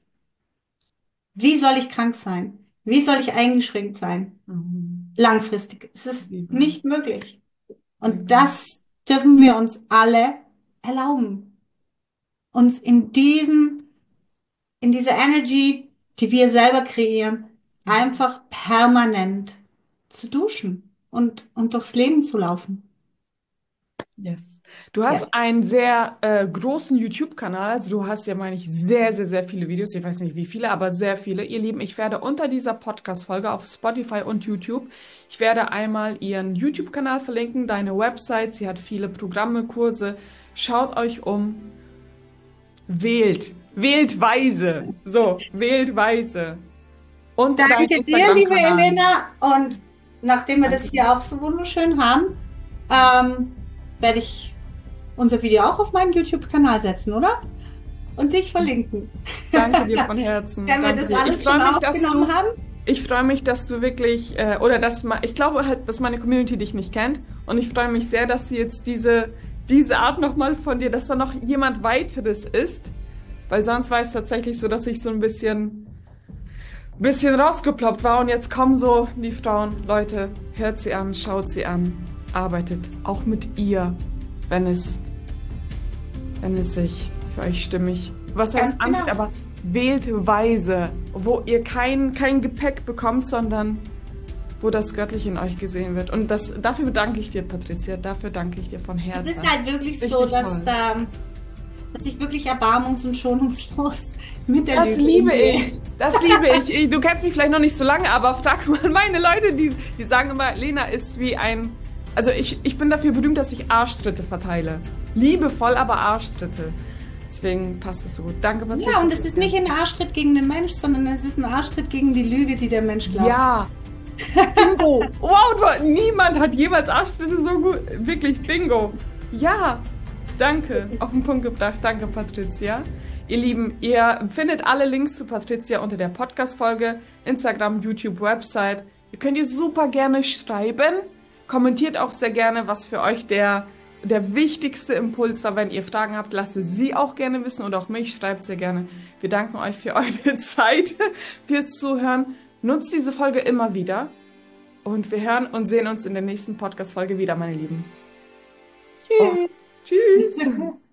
wie soll ich krank sein? Wie soll ich eingeschränkt sein? Mhm. Langfristig. Es ist Liebe. nicht möglich. Und Liebe. das dürfen wir uns alle erlauben. Uns in dieser Energy, die wir selber kreieren, Mhm. einfach permanent zu duschen und durchs Leben zu laufen. Yes. Du Yes. hast einen sehr großen YouTube-Kanal. Also du hast ja, meine ich, sehr, sehr, sehr viele Videos. Ich weiß nicht wie viele, aber sehr viele. Ihr Lieben, ich werde unter dieser Podcast-Folge auf Spotify und YouTube, ich werde einmal ihren YouTube-Kanal verlinken, deine Website. Sie hat viele Programme, Kurse. Schaut euch um. Wählt. Wählt weise. So, wählt weise. Und dein Danke dir, liebe Instagram-Kanal. Elena. Und nachdem wir das Danke dir. hier auch so wunderschön haben, werde ich unser Video auch auf meinen YouTube-Kanal setzen, oder? Und dich verlinken. Danke dir von Herzen. Wenn wir Danke das dir. alles schon aufgenommen haben. Ich freue mich, dass du wirklich, ich glaube halt, dass meine Community dich nicht kennt. Und ich freue mich sehr, dass sie jetzt diese Art nochmal von dir, dass da noch jemand weiteres ist. Weil sonst war es tatsächlich so, dass ich so ein bisschen rausgeploppt war. Und jetzt kommen so die Frauen, Leute, hört sie an, schaut sie an, arbeitet auch mit ihr, wenn es sich für euch stimmig, was heißt Ganz anfühlt, genau. aber wählt weise, wo ihr kein Gepäck bekommt, sondern wo das Göttliche in euch gesehen wird. Und dafür danke ich dir, Patricia, dafür danke ich dir von Es Herzen. ist halt wirklich Richtig so, dass toll. dass ich wirklich erbarmungs- und schonungslos mit der Das Lüge liebe umgehe. ich. Das liebe ich. Du kennst mich vielleicht noch nicht so lange, aber frag mal meine Leute, die sagen immer, Lena ist wie ein... Also ich bin dafür berühmt, dass ich Arschtritte verteile. Liebevoll, aber Arschtritte. Deswegen passt es so gut. Danke, Patricia. Ja, und es ist nicht ein Arschtritt gegen den Mensch, sondern es ist ein Arschtritt gegen die Lüge, die der Mensch glaubt. Ja. Bingo. Wow, niemand hat jemals Arschtritte so gut. Wirklich, Bingo. Ja. Danke. Auf den Punkt gebracht. Danke, Patricia. Ihr Lieben, ihr findet alle Links zu Patricia unter der Podcast-Folge, Instagram, YouTube, Website. Ihr könnt ihr super gerne schreiben. Kommentiert auch sehr gerne, was für euch der wichtigste Impuls war. Wenn ihr Fragen habt, lasst sie auch gerne wissen und auch mich. Schreibt sehr gerne. Wir danken euch für eure Zeit, fürs Zuhören. Nutzt diese Folge immer wieder. Und wir hören und sehen uns in der nächsten Podcast-Folge wieder, meine Lieben. Tschüss. Tschüss.